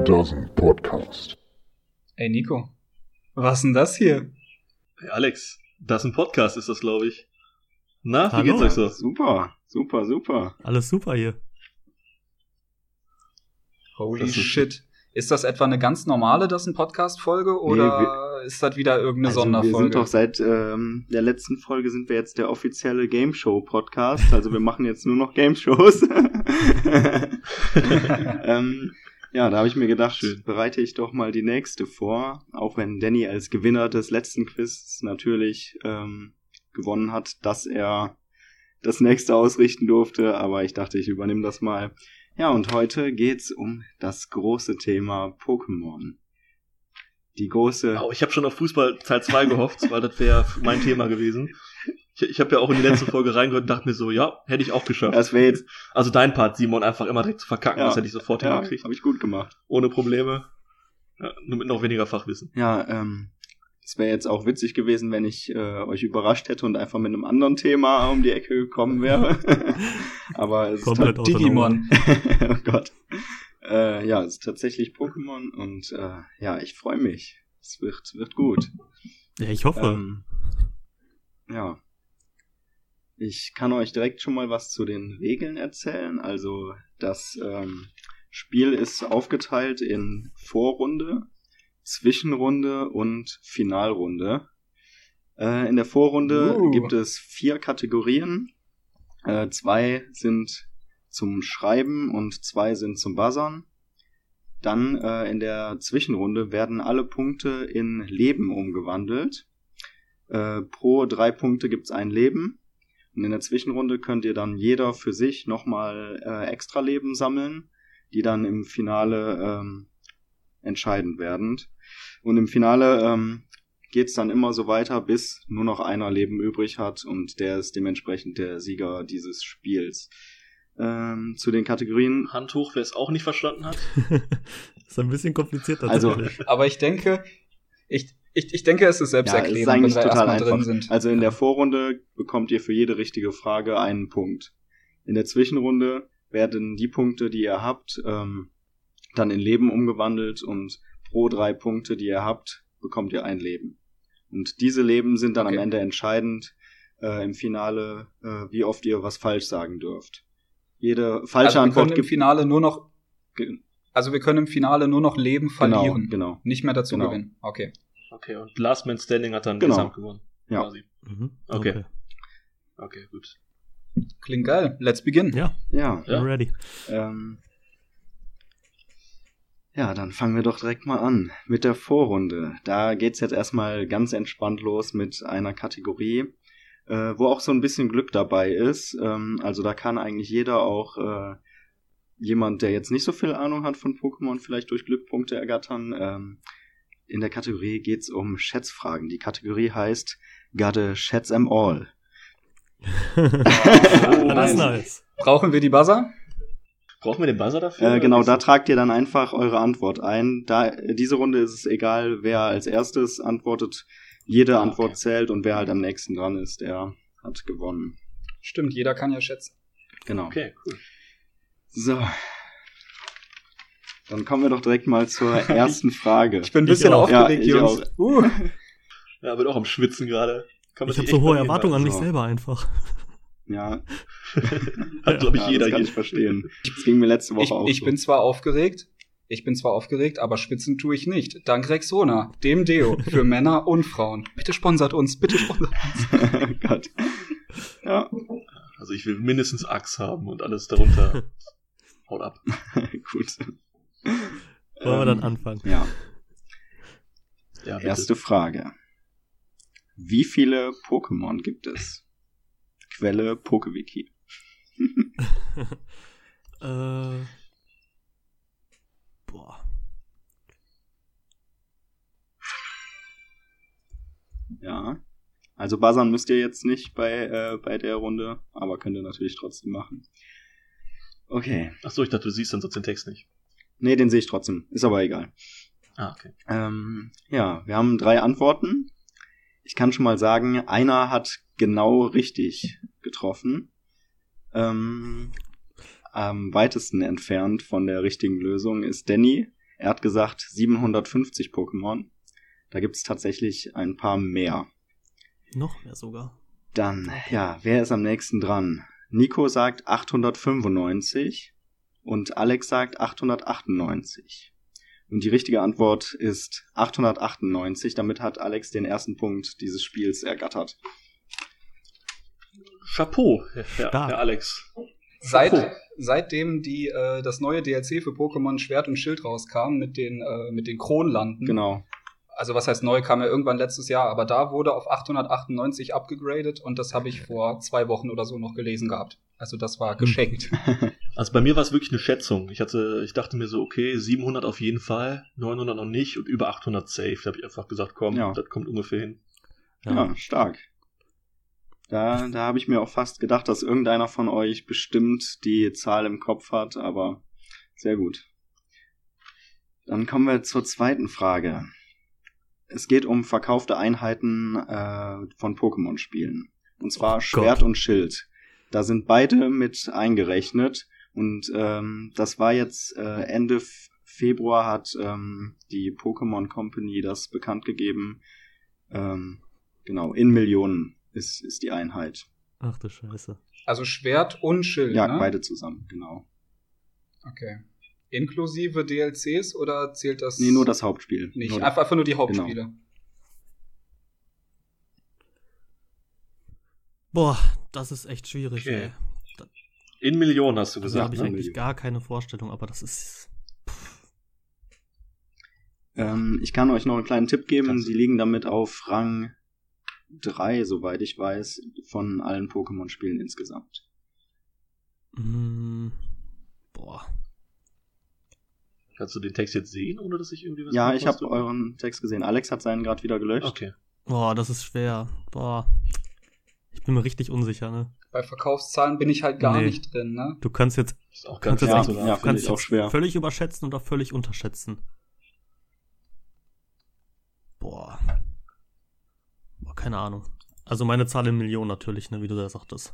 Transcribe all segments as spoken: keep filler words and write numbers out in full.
Dozen Podcast. Ey Nico, was denn das hier? Hey Alex, das ist ein Podcast, ist das, glaube ich. Na, wie Hallo. geht's euch so? Super, super, super. Alles super hier. Holy Das ist- shit. Ist das etwa eine ganz normale, das ein Podcast-Folge oder ist das wieder irgendeine Also Sonderfolge? wir sind doch seit ähm, der letzten Folge sind wir jetzt der offizielle Game Show Podcast. Also wir machen jetzt nur noch Game Shows. ähm, ja, da habe ich mir gedacht, Schön. bereite ich doch mal die nächste vor. Auch wenn Danny als Gewinner des letzten Quiz natürlich ähm, gewonnen hat, dass er das nächste ausrichten durfte. Aber ich dachte, ich übernehme das mal. Ja, und heute geht's um das große Thema Pokémon. Die große... Oh, ich habe schon auf Fußball Teil zwei gehofft, weil das wäre mein Thema gewesen. Ich, ich habe ja auch in die letzte Folge reingehört und dachte mir so, ja, hätte ich auch geschafft. Das wäre jetzt... Also dein Part, Simon, einfach immer direkt zu verkacken, Ja. das hätte ich sofort Ja, hingekriegt. habe ich gut gemacht. Ohne Probleme. Ja, nur mit noch weniger Fachwissen. Ja, ähm, es wäre jetzt auch witzig gewesen, wenn ich äh, euch überrascht hätte und einfach mit einem anderen Thema um die Ecke gekommen wäre. Aber es ist Komplett ta- aus der Nummer. Digimon. oh Gott. Äh, ja, es ist tatsächlich Pokémon und äh, ja, ich freue mich. Es wird, wird gut. Ja, ich hoffe. Ähm, ja. Ich kann euch direkt schon mal was zu den Regeln erzählen. Also das ähm, Spiel ist aufgeteilt in Vorrunde, Zwischenrunde und Finalrunde. Äh, in der Vorrunde Uh. gibt es vier Kategorien. Äh, zwei sind zum Schreiben und zwei sind zum Buzzern. Dann äh, in der Zwischenrunde werden alle Punkte in Leben umgewandelt. Äh, pro drei Punkte gibt's ein Leben. Und in der Zwischenrunde könnt ihr dann jeder für sich nochmal äh, extra Leben sammeln, die dann im Finale ähm, entscheidend werden. Und im Finale ähm, geht's dann immer so weiter, bis nur noch einer Leben übrig hat und der ist dementsprechend der Sieger dieses Spiels. Ähm, zu den Kategorien... Hand hoch, wer es auch nicht verstanden hat. Ist ein bisschen kompliziert Also- tatsächlich. Aber ich denke, ich, ich, ich denke, es ist Ja, es selbsterklärend, ist eigentlich wenn wir total erstmal drin einfach. sind. Also in der Vorrunde bekommt ihr für jede richtige Frage einen Punkt. In der Zwischenrunde werden die Punkte, die ihr habt, ähm, dann in Leben umgewandelt und pro drei Punkte, die ihr habt, bekommt ihr ein Leben. Und diese Leben sind dann Okay. am Ende entscheidend äh, im Finale, äh, wie oft ihr was falsch sagen dürft. Jede falsche Also wir Antwort können im gibt... Finale nur noch, Ge- also wir können im Finale nur noch Leben verlieren. Genau, genau. Nicht mehr dazu Genau. gewinnen. Okay. Okay, und Last Man Standing hat dann Genau. Gesamt gewonnen. Ja. Quasi. Mhm. Okay. Okay, gut. Klingt geil. Let's begin. Ja, Ja, Ja. I'm ready. Ähm, ja, dann fangen wir doch direkt mal an mit der Vorrunde. Da geht's jetzt erstmal ganz entspannt los mit einer Kategorie, äh, wo auch so ein bisschen Glück dabei ist. Ähm, also da kann eigentlich jeder auch äh, jemand, der jetzt nicht so viel Ahnung hat von Pokémon, vielleicht durch Glückpunkte ergattern. Ähm, in der Kategorie geht's um Schätzfragen. Die Kategorie heißt Gotta Schätz 'em All. Das ist nice. nice. Brauchen wir die Buzzer? Brauchen wir den Buzzer dafür? Äh, genau, oder? da tragt ihr dann einfach eure Antwort ein. Da diese Runde ist es egal, wer als erstes antwortet. Jede Ah, Antwort okay. zählt und wer halt am nächsten dran ist, der hat gewonnen. Stimmt, jeder kann ja schätzen. Genau. Okay, cool. So. Dann kommen wir doch direkt mal zur ersten Frage. Ich bin ein Ich bisschen auch. aufgeregt, Ja, ich Jungs. auch. Uh. Ja, wird auch am Schwitzen gerade. Kann man Ich habe sich so echt hohe mal Erwartungen an mich so. selber einfach. Ja, Hat, glaube ich, ja jeder das kann hier. ich verstehen. Das ging mir letzte Woche Ich, auch ich so. bin zwar aufgeregt, ich bin zwar aufgeregt, aber schwitzen tue ich nicht. Dank Rexona, dem Deo für Männer und Frauen. Bitte sponsert uns, bitte sponsert uns. Oh Gott. Ja, Also ich will mindestens Axt haben und alles darunter. Haut ab. gut. Wollen wir dann Ähm, anfangen? Ja. Ja, bitte. Erste Frage. Wie viele Pokémon gibt es? Quelle PokeWiki. äh, boah. Ja. Also buzzern müsst ihr jetzt nicht bei, äh, bei der Runde, aber könnt ihr natürlich trotzdem machen. Okay. Achso, ich dachte, du siehst dann sonst den Text nicht. Nee, den sehe ich trotzdem. Ist aber egal. Ah, okay. Ähm, ja, wir haben drei Antworten. Ich kann schon mal sagen, einer hat genau richtig getroffen. Ähm, am weitesten entfernt von der richtigen Lösung ist Danny. Er hat gesagt siebenhundertfünfzig Pokémon. Da gibt's tatsächlich ein paar mehr. Noch mehr sogar. Dann, ja, wer ist am nächsten dran? Nico sagt achthundertfünfundneunzig und Alex sagt achthundertachtundneunzig. Und die richtige Antwort ist achthundertachtundneunzig. Damit hat Alex den ersten Punkt dieses Spiels ergattert. Chapeau, Herr, Stark. Herr Alex. Seit, seitdem die, äh, das neue D L C für Pokémon Schwert und Schild rauskam mit den, äh, mit den Kronlanden. Genau. Also was heißt neu, kam ja irgendwann letztes Jahr, aber da wurde auf achthundertachtundneunzig abgegradet und das habe ich vor zwei Wochen oder so noch gelesen gehabt. Also das war geschenkt. Also bei mir war es wirklich eine Schätzung. Ich hatte, ich dachte mir so, okay, siebenhundert auf jeden Fall, neunhundert noch nicht und über achthundert safe. Da habe ich einfach gesagt, komm, Ja. das kommt ungefähr hin. Ja, ja stark. Da, da habe ich mir auch fast gedacht, dass irgendeiner von euch bestimmt die Zahl im Kopf hat, aber sehr gut. Dann kommen wir zur zweiten Frage. Es geht um verkaufte Einheiten äh, von Pokémon-Spielen. Und zwar Oh Schwert Gott. und Schild. Da sind beide mit eingerechnet. Und ähm, das war jetzt äh, Ende F- Februar hat ähm, die Pokémon Company das bekannt gegeben. Ähm, genau, in Millionen ist, ist die Einheit. Ach du Scheiße. Also Schwert und Schild, Ja, ne? beide zusammen, genau. Okay. Inklusive D L Cs oder zählt das Nee, nur das Hauptspiel. nicht? Nur Einfach, einfach nur die Hauptspiele. Boah, das ist echt schwierig, Okay. ey. Da, In Millionen hast du da gesagt, habe ich ne? eigentlich gar keine Vorstellung, aber das ist... Ähm, ich kann euch noch einen kleinen Tipp geben. Kannst du. Die liegen damit auf Rang drei, soweit ich weiß, von allen Pokémon-Spielen insgesamt. Mm, boah. Kannst du den Text jetzt sehen, ohne dass ich irgendwie was Ja, ich habe verpasse? euren Text gesehen. Alex hat seinen gerade wieder gelöscht. Okay. Boah, das ist schwer. Boah. Ich bin mir richtig unsicher, ne? Bei Verkaufszahlen bin ich halt gar Nee. nicht drin, ne? Du kannst jetzt, Ist auch kannst ganz jetzt Ja, echt, ja, ja, du finde kannst ich auch jetzt schwer. völlig überschätzen oder völlig unterschätzen. Boah. Boah, keine Ahnung. Also meine Zahl in Millionen natürlich, ne, wie du da sagtest.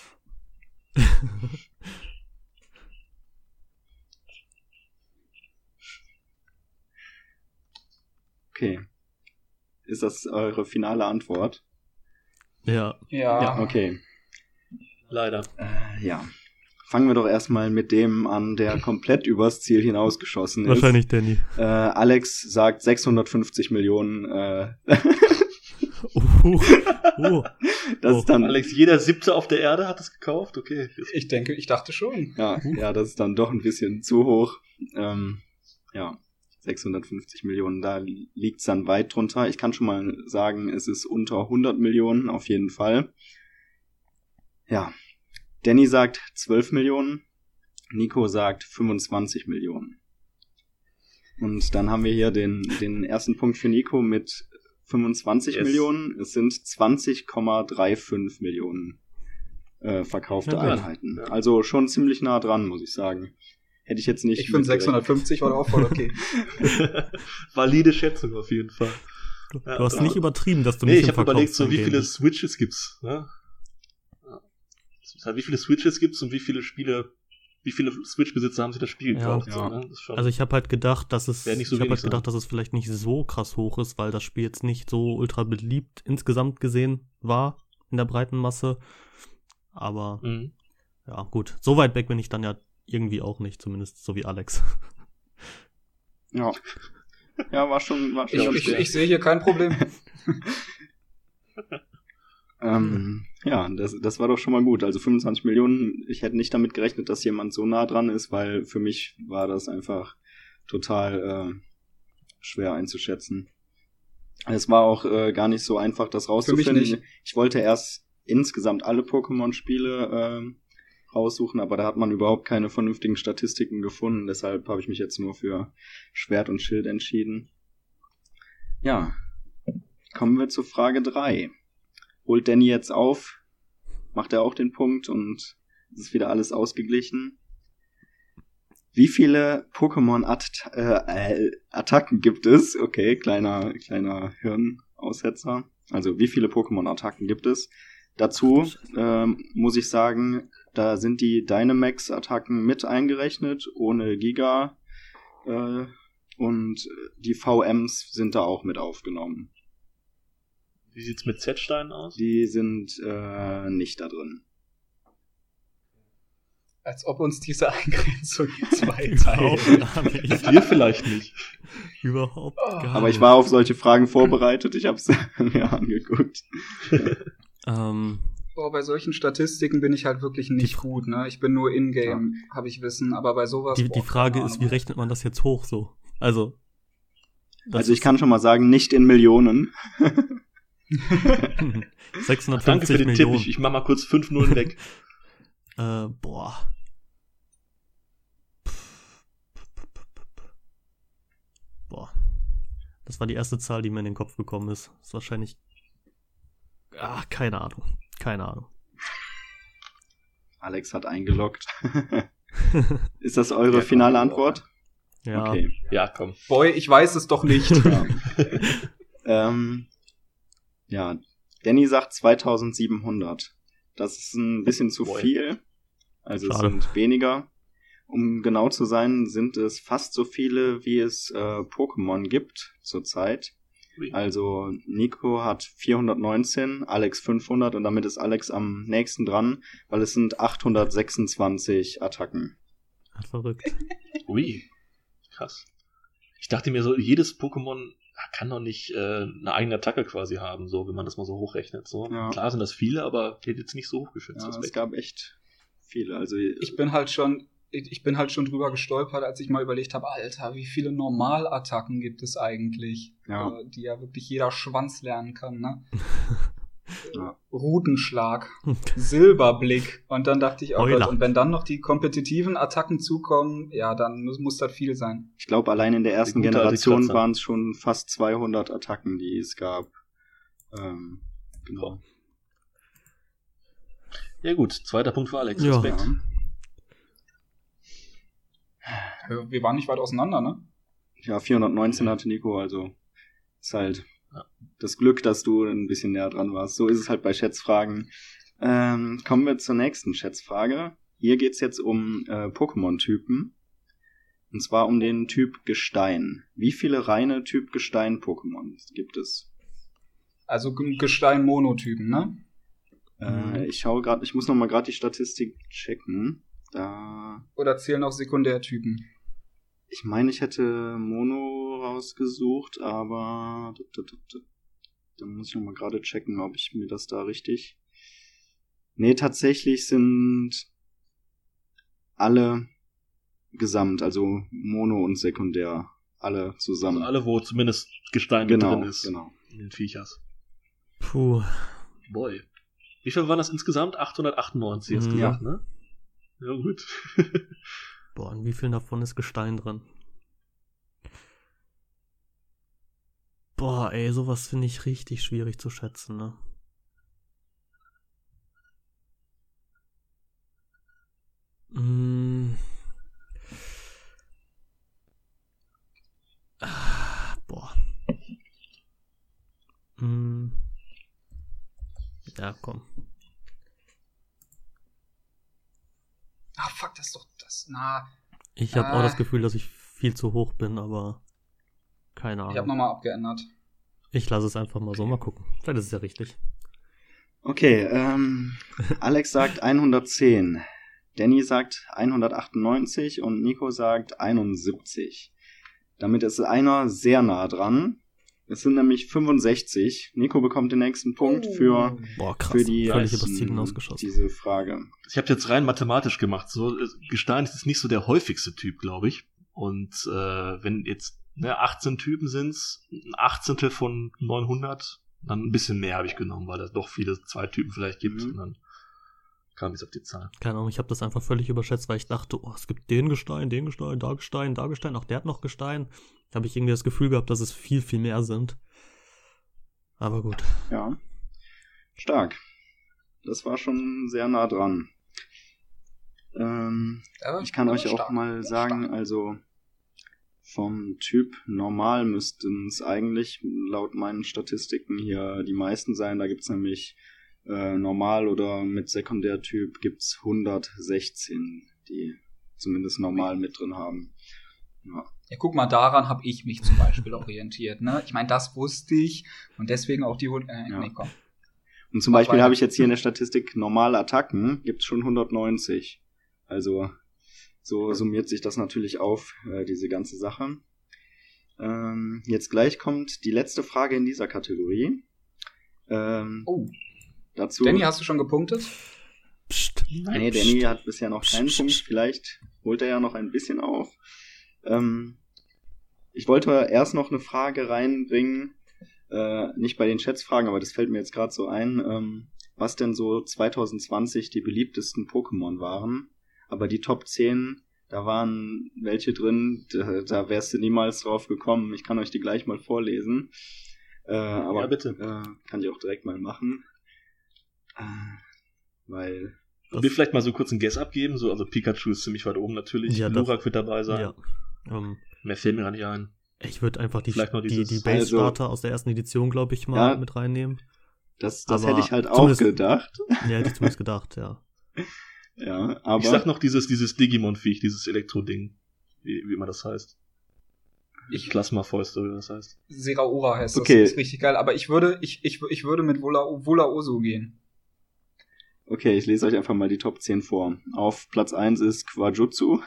Okay. Ist das eure finale Antwort? Ja. Ja. Ja, okay. Leider. Äh, ja. Fangen wir doch erstmal mit dem an, der komplett übers Ziel hinausgeschossen ist. Wahrscheinlich Danny. Äh, Alex sagt sechshundertfünfzig Millionen. Äh, Uh, uh. das Oh. ist dann Alex, jeder Siebte auf der Erde hat es gekauft? Okay. Ich denke, ich dachte schon. Ja, ja, das ist dann doch ein bisschen zu hoch. Ähm, ja, sechshundertfünfzig Millionen, da liegt's dann weit drunter. Ich kann schon mal sagen, es ist unter hundert Millionen, auf jeden Fall. Ja, Danny sagt zwölf Millionen, Nico sagt fünfundzwanzig Millionen. Und dann haben wir hier den, den ersten Punkt für Nico mit fünfundzwanzig Yes. Millionen. Es sind zwanzig Komma fünfunddreißig Millionen äh, verkaufte Ja, gut. Einheiten. Ja. Also schon ziemlich nah dran, muss ich sagen. Hätte ich jetzt nicht. Ich finde mitgerechnet. sechshundertfünfzig war auch voll okay. Valide Schätzung auf jeden Fall. Du, Ja, du hast ja. nicht übertrieben, dass du Nee, nicht ich im habe überlegt, so wie Verkaufszahlen viele gehen Switches gibt's, ne? Ja. Wie viele Switches gibt's und wie viele Spiele, wie viele Switch-Besitzer haben sich das Spiel Ja. gekauft? Ja. So, ne? Das ist schon, Also ich habe halt gedacht, dass es Wär nicht so ich habe wenig halt gedacht, dass es vielleicht nicht so krass hoch ist, weil das Spiel jetzt nicht so ultra beliebt insgesamt gesehen war in der breiten Masse. Aber mhm. ja, gut, so weit weg bin ich dann ja irgendwie auch nicht, zumindest so wie Alex. Ja. Ja, war schon, war schon Ich, ganz ich, schwer. ich sehe hier kein Problem. Ähm, ja, das, das war doch schon mal gut. Also fünfundzwanzig Millionen, ich hätte nicht damit gerechnet, dass jemand so nah dran ist, weil für mich war das einfach total äh, schwer einzuschätzen. Es war auch äh, gar nicht so einfach, das rauszufinden. nicht. Ich wollte erst insgesamt alle Pokémon-Spiele äh, raussuchen, aber da hat man überhaupt keine vernünftigen Statistiken gefunden. Deshalb habe ich mich jetzt nur für Schwert und Schild entschieden. Ja, kommen wir zur Frage drei. Holt Danny jetzt auf, macht er auch den Punkt und es ist wieder alles ausgeglichen. Wie viele Pokémon-Attacken äh, gibt es? Okay, kleiner, kleiner Hirnaussetzer. Also wie viele Pokémon-Attacken gibt es? Dazu ähm, muss ich sagen, da sind die Dynamax-Attacken mit eingerechnet, ohne Giga, äh, und die V Ms sind da auch mit aufgenommen. Wie sieht's mit Z-Steinen aus? Die sind äh, nicht da drin. Als ob uns diese Eingrenzung hier zwei Überhaupt teilt. gar nicht. Wir vielleicht nicht. Überhaupt Oh. gar Aber nicht. ich war auf solche Fragen vorbereitet, ich habe es mir angeguckt. Ähm, Boah, bei solchen Statistiken bin ich halt wirklich nicht gut, ne? Ich bin nur in-game, habe ich Wissen, aber bei sowas... die, boah, die Frage keine ist, wie Ahnung. rechnet man das jetzt hoch so? Also, das Also ich ist- kann schon mal sagen, nicht in Millionen. sechshundertfünfzig Danke für den Millionen. Tipp. Ich, ich mach mal kurz fünf Nullen weg. Äh, boah. Boah. Das war die erste Zahl, die mir in den Kopf gekommen ist. Ist wahrscheinlich. Ah, keine Ahnung. Keine Ahnung. Alex hat eingeloggt. Ist das eure Ja, finale komm, Antwort? Ja. Okay. Ja, komm. Boy, ich weiß es doch nicht. Ja. ähm, ja, Danny sagt zweitausendsiebenhundert. Das ist ein bisschen zu Boy. viel. Also es Schade. sind weniger. Um genau zu sein, sind es fast so viele, wie es äh, Pokémon gibt zurzeit. Ui. Also Nico hat vierhundertneunzehn, Alex fünfhundert und damit ist Alex am nächsten dran, weil es sind achthundertsechsundzwanzig Attacken. Ah, verrückt. Ui. Krass. Ich dachte mir so, jedes Pokémon kann doch nicht äh, eine eigene Attacke quasi haben, so, wenn man das mal so hochrechnet. So. Ja. Klar sind das viele, aber die hat jetzt nicht so hochgeschätzt. Ja, Das es ist gab echt viele. Also Ich bin halt schon, ich bin halt schon drüber gestolpert, als ich mal überlegt habe, Alter, wie viele Normalattacken gibt es eigentlich, Ja. äh, die ja wirklich jeder Schwanz lernen kann, ne? Ja. Rutenschlag, Silberblick und dann dachte ich, oh Heuler. Gott, und wenn dann noch die kompetitiven Attacken zukommen, ja, dann muss, muss das viel sein. Ich glaube, allein in der ersten Die gute alte Generation Kratzer. waren es schon fast zweihundert Attacken, die es gab. Ähm, genau. Ja gut, zweiter Punkt für Alex. Ja. Respekt. Äh, Wir waren nicht weit auseinander, ne? Ja, vierhundertneunzehn hatte Nico, also ist halt Ja. das Glück, dass du ein bisschen näher dran warst. So ist es halt bei Schätzfragen. Ähm, kommen wir zur nächsten Schätzfrage. Hier geht's jetzt um äh, Pokémon-Typen. Und zwar um den Typ Gestein. Wie viele reine Typ Gestein-Pokémon gibt es? Also G- Gestein-Monotypen, ne? Äh, ich schaue gerade, ich muss noch mal gerade die Statistik checken. Da, Oder zählen auch Sekundärtypen? ich meine, ich hätte Mono rausgesucht, aber da, da, da, da, da muss ich noch mal gerade checken, ob ich mir das da richtig. Nee, tatsächlich sind alle gesamt, also Mono und Sekundär, alle zusammen. Also alle, wo zumindest Gestein mit genau, drin ist. genau. In den Viechers. Puh. Boy. Wie viel waren das insgesamt? achthundertachtundneunzig hast du Mhm. gesagt, ne? Ja, gut. Boah, in wie vielen davon ist Gestein drin? Boah, ey, sowas finde ich richtig schwierig zu schätzen, ne? Mm. Ah, boah. Mm. Ja, komm. Ah, fuck, das ist doch das. Na, Ich habe auch Ah. das Gefühl, dass ich viel zu hoch bin, aber keine ich habe Ahnung. nochmal abgeändert. Ich lasse es einfach mal so, mal gucken. Vielleicht ist es ja richtig. Okay, ähm, Alex sagt hundertzehn, Danny sagt hundertachtundneunzig und Nico sagt einundsiebzig. Damit ist einer sehr nah dran. Es sind nämlich fünfundsechzig. Nico bekommt den nächsten Punkt für, Boah, krass. für die Völlig ähm, übers Ziel hinausgeschossen. diese Frage. Ich habe jetzt rein mathematisch gemacht. So äh, Gestein ist nicht so der häufigste Typ, glaube ich. Und äh, wenn jetzt ne, achtzehn Typen sind's, ein Achtzehntel von neunhundert, dann ein bisschen mehr habe ich genommen, weil es doch viele zwei Typen vielleicht gibt. Mhm. Und dann kam ich auf die Zahl. Keine Ahnung, ich habe das einfach völlig überschätzt, weil ich dachte, oh, es gibt den Gestein, den Gestein, da Gestein, da Gestein, auch der hat noch Gestein. Da habe ich irgendwie das Gefühl gehabt, dass es viel, viel mehr sind. Aber gut. Ja. Stark. Das war schon sehr nah dran. Ähm, Aber- ich kann aber euch auch stark. mal sagen, Stark. also vom Typ normal müssten es eigentlich laut meinen Statistiken hier die meisten sein. Da gibt's nämlich äh, normal oder mit Sekundärtyp gibt's hundertsechzehn, die zumindest normal mit drin haben. Ja. Ja, guck mal, daran habe ich mich zum Beispiel orientiert. Ne? Ich meine, das wusste ich und deswegen auch die... Äh, Ja. nee, komm. Und zum Mach Beispiel weiter. habe ich jetzt hier in der Statistik normale Attacken, gibt's schon hundertneunzig. Also so summiert sich das natürlich auf, äh, diese ganze Sache. Ähm, jetzt gleich kommt die letzte Frage in dieser Kategorie. Ähm, Oh, dazu. Danny, hast du schon gepunktet? Psst. Nee, Danny hat bisher noch keinen Psst, Punkt. psst. Vielleicht holt er ja noch ein bisschen auf. Ähm, ich wollte erst noch eine Frage reinbringen, äh, nicht bei den Chats-Fragen, aber das fällt mir jetzt gerade so ein, ähm, was denn so zwanzig zwanzig die beliebtesten Pokémon waren. Aber die Top zehn, da waren welche drin, da, da wärst du niemals drauf gekommen. Ich kann euch die gleich mal vorlesen. Äh, aber Ja, bitte. Äh, kann ich auch direkt mal machen. Äh, weil... Und wir vielleicht mal so kurz einen Guess abgeben. So, also Pikachu ist ziemlich weit oben natürlich. Ja, das- Lurak wird dabei sein. Ja. Ähm, Mehr fällt mir gar nicht ein. ich würde einfach die, Vielleicht noch die, dieses- die Base-Starter Also- aus der ersten Edition, glaube ich, mal Ja. mit reinnehmen. Das, das Aber hätte ich halt auch zumindest- gedacht. Ja, hätte ich zumindest gedacht, ja. Ja, aber... Ich sag noch dieses, dieses Digimon-Viech, dieses Elektro-Ding. Wie, wie immer das heißt. Ich- Plasma-Fäuste, wie das heißt. Seraora heißt das, Okay. das ist richtig geil. Aber ich würde, ich, ich, ich würde mit Vula, Vulaoso gehen. Okay, ich lese euch einfach mal die Top zehn vor. Auf Platz eins ist Quajutsu,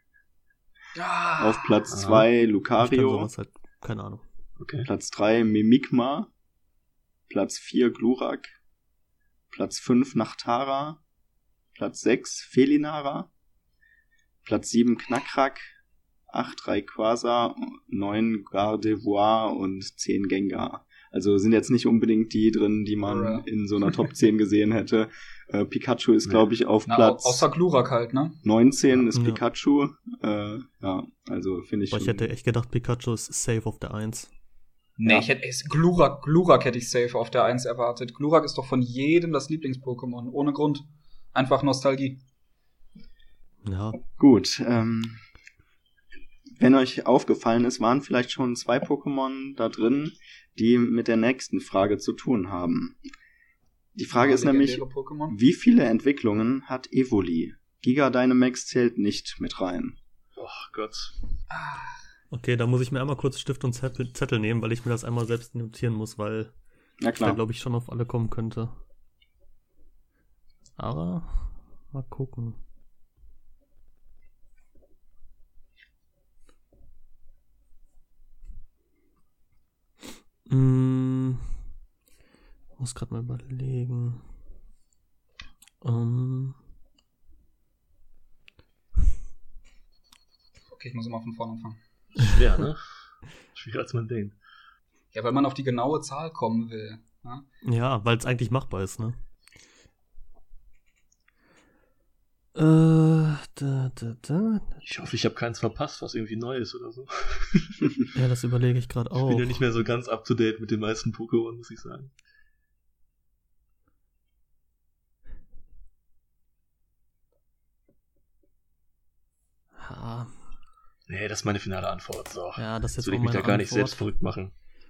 Ah, auf Platz Ah. zwei Ich kann Lucario, sowas halt, keine Ahnung. Okay. Platz drei Mimikma, Platz vier Glurak, Platz fünf Nachtara, Platz sechs Felinara, Platz sieben Knackrack, acht Rayquaza, neun Gardevoir und zehn Gengar. Also sind jetzt nicht unbedingt die drin, die man Ja. in so einer Top zehn gesehen hätte. Äh, Pikachu ist, Nee. glaube ich, auf Na, au- Platz außer Glurak halt, ne? neunzehn ist Ja. Pikachu. Äh, ja, also finde ich Aber ich schon- hätte echt gedacht, Pikachu ist safe auf der eins. Nee, Ja. ich hätte es- Glurak, Glurak hätte ich safe auf der eins erwartet. Glurak ist doch von jedem das Lieblings-Pokémon. Ohne Grund. Einfach Nostalgie. Ja, Gut, ähm, wenn euch aufgefallen ist, waren vielleicht schon zwei Pokémon da drin, die mit der nächsten Frage zu tun haben. Die Frage Ja, ist nämlich, legendäre Pokémon. wie viele Entwicklungen hat Evoli? Giga Dynamax zählt nicht mit rein. Oh Gott. Ah, okay, da muss ich mir einmal kurz Stift und Zettel, Zettel nehmen, weil ich mir das einmal selbst notieren muss, weil Na ich da, klar. glaube ich, schon auf alle kommen könnte. Aber mal gucken. Hm, muss gerade mal überlegen. Ähm, okay, ich muss immer von vorne anfangen. Schwer, ne? Schwieriger als man denkt. Ja, weil man auf die genaue Zahl kommen will. Ne? ja, weil es eigentlich machbar ist, ne? Äh, da, da, da. Ich hoffe, ich habe keins verpasst, was irgendwie neu ist oder so. Ja, das überlege ich gerade Ich auch. bin ja nicht mehr so ganz up to date mit den meisten Pokémon, muss ich sagen. Ja, Nee, das ist meine finale Antwort. So. ja, das ist Jetzt jetzt will auch ich mich da meine gar nicht Antwort. selbst verrückt machen.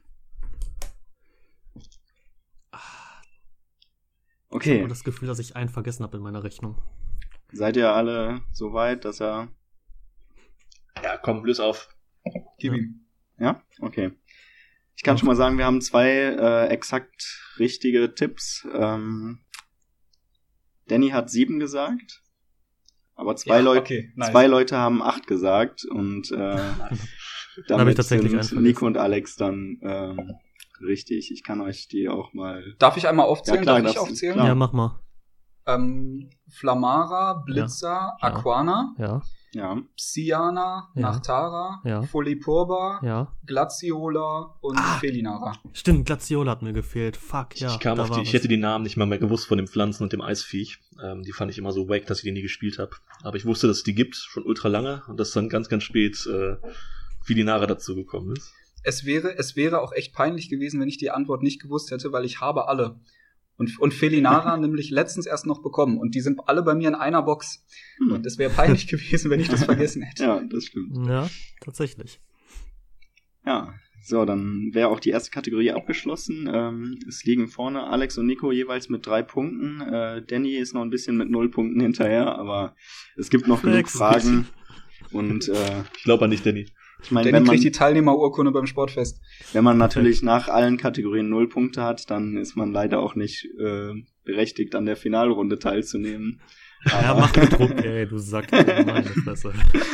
Ich Okay, habe das Gefühl, dass ich einen vergessen habe in meiner Rechnung. seid ihr alle so weit, dass er... Ja, komm, löse auf. Gib Ja. ihm. Ja? Okay. Ich kann schon mal sagen, wir haben zwei äh, exakt richtige Tipps. Ähm, Danny hat sieben gesagt, aber zwei, Ja, Leute, okay, nice. zwei Leute haben acht gesagt und äh, Dann habe ich damit tatsächlich einen sind vergessen. Nico und Alex dann ähm, richtig. Ich kann euch die auch mal... Darf ich einmal aufzählen? Ja, klar, Darf ich darfst du. aufzählen? Klar. Ja, mach mal. Ähm, Flamara, Blitzer, Ja. Aquana, Ja, Ja, Psyana, Ja. Nachtara, Ja. Folipurba, ja. Glaciola und Ah. Felinara. Stimmt, Glaciola hat mir gefehlt. Fuck, ja. ich kam da auf war die, ich was. hätte die Namen nicht mal mehr gewusst von den Pflanzen und dem Eisviech. Ähm, die fand ich immer so wack, dass ich die nie gespielt habe. Aber ich wusste, dass es die gibt, schon ultra lange, und dass dann ganz, ganz spät äh, Felinara dazu gekommen ist. Es wäre, es wäre auch echt peinlich gewesen, wenn ich die Antwort nicht gewusst hätte, weil ich habe alle. Und, und Felinara nämlich letztens erst noch bekommen. Und die sind alle bei mir in einer Box. Hm. Und es wäre peinlich gewesen, wenn ich das vergessen hätte. ja, das stimmt. Ja, tatsächlich. Ja, so, dann wäre auch die erste Kategorie abgeschlossen. Ähm, es liegen vorne Alex und Nico jeweils mit drei Punkten. Äh, Danny ist noch ein bisschen mit null Punkten hinterher, aber es gibt noch genug Flex. Fragen. Und äh, Ich glaube an dich, Danny. ich meine, Danny wenn man, kriegt die Teilnehmerurkunde beim Sportfest. wenn man natürlich nach allen Kategorien null Punkte hat, dann ist man leider auch nicht äh, berechtigt, an der Finalrunde teilzunehmen. Ja, Aber, mach den Druck, ey, du Sack. Oh, meine Fresse.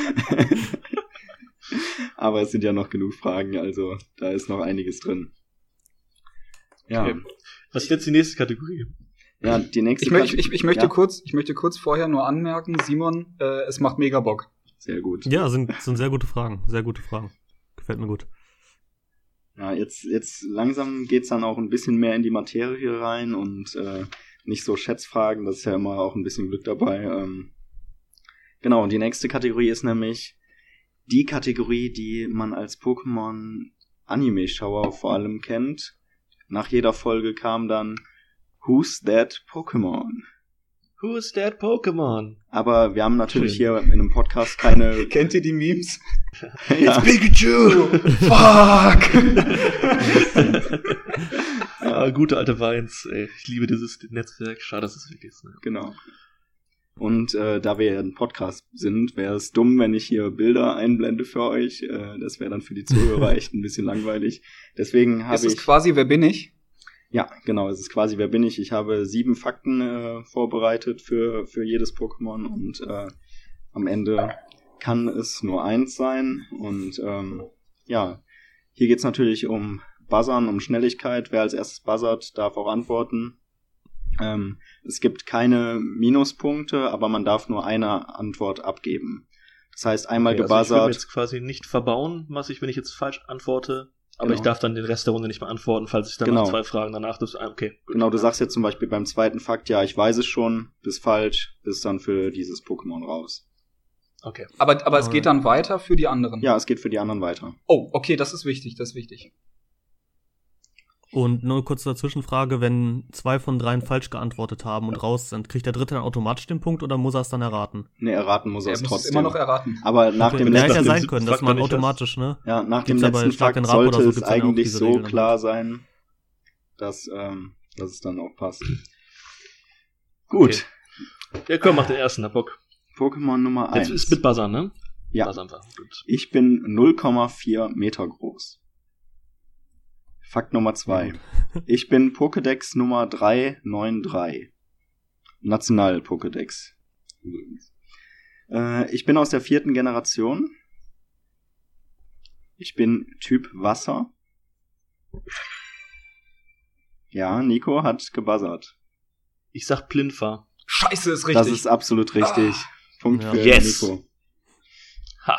aber es sind ja noch genug Fragen, also da ist noch einiges drin. Ja, Okay. Was ist jetzt die nächste Kategorie? ja die nächste Ich, möchte, ich, ich, möchte ja, kurz, ich möchte kurz vorher nur anmerken, Simon, äh, es macht mega Bock. sehr gut. Ja, sind, sind sehr gute Fragen. Sehr gute Fragen. Gefällt mir gut. Ja, jetzt, jetzt langsam geht's dann auch ein bisschen mehr in die Materie rein und äh, nicht so Schätzfragen, das ist ja immer auch ein bisschen Glück dabei. Ähm, genau, und die nächste Kategorie ist nämlich die Kategorie, die man als Pokémon-Anime-Schauer vor allem kennt. Nach jeder Folge kam dann Who's That Pokémon? Who is that Pokémon? Aber wir haben natürlich Schön. hier in einem Podcast keine... Kennt ihr die Memes? ja, Pikachu! Fuck! Ah, gute alte Weins, ey. Ich liebe dieses Netzwerk. Schade, dass es weg ist. Ne? genau. Und äh, da wir ja ein Podcast sind, wäre es dumm, wenn ich hier Bilder einblende für euch. Äh, das wäre dann für die Zuhörer echt ein bisschen langweilig. Deswegen habe Es ist ich... quasi, wer bin ich? Ja, genau, es ist quasi, wer bin ich? Ich habe sieben Fakten äh, vorbereitet für, für jedes Pokémon und äh, am Ende kann es nur eins sein. Und ähm, ja, hier geht's natürlich um Buzzern, um Schnelligkeit. Wer als erstes buzzert, darf auch antworten. Ähm, es gibt keine Minuspunkte, aber man darf nur eine Antwort abgeben. Das heißt, einmal Okay, also ich würde gebuzzert. mir jetzt quasi nicht verbauen, was ich, wenn ich jetzt falsch antworte. Aber Genau. ich darf dann den Rest der Runde nicht mehr antworten, falls ich dann Genau. nach zwei Fragen danach das. Ah, okay, gut. Genau, du sagst jetzt zum Beispiel beim zweiten Fakt, ja, ich weiß es schon, bist falsch, bist dann für dieses Pokémon raus. Okay. Aber, aber es Aber- geht dann weiter für die anderen. Ja, es geht für die anderen weiter. Oh, okay, das ist wichtig, das ist wichtig. Und nur eine kurze Zwischenfrage, wenn zwei von dreien falsch geantwortet haben und raus sind, kriegt der dritte dann automatisch den Punkt oder muss er es dann erraten? Ne, erraten muss er Er es muss es trotzdem. immer noch erraten. Aber nach Okay, dem der hätte letzten, ja nach dem sein können, Fakt dass man dann nicht automatisch, ne? ja, nach dem Gibt's ja bei letzten Schlag Fakt den Rab oder sollte so, es gibt's dann ja auch eigentlich diese so Regeln. klar sein, dass, ähm, dass es dann auch passt. Gut, Ja, komm, mach den ersten, hab Bock. Pokémon Nummer Jetzt eins. ist mit Buzzern, ne? Ja. Buzzern war gut. Ich bin null Komma vier Meter groß. Fakt Nummer zwei. Ich bin Pokédex Nummer drei neun drei. National-Pokédex. Übrigens. Äh, ich bin aus der vierten Generation. Ich bin Typ Wasser. Ja, Nico hat gebuzzert. Ich sag Plinfa. Scheiße, ist richtig. Das ist absolut richtig. Punkt Ja. für Yes. Nico. Ha.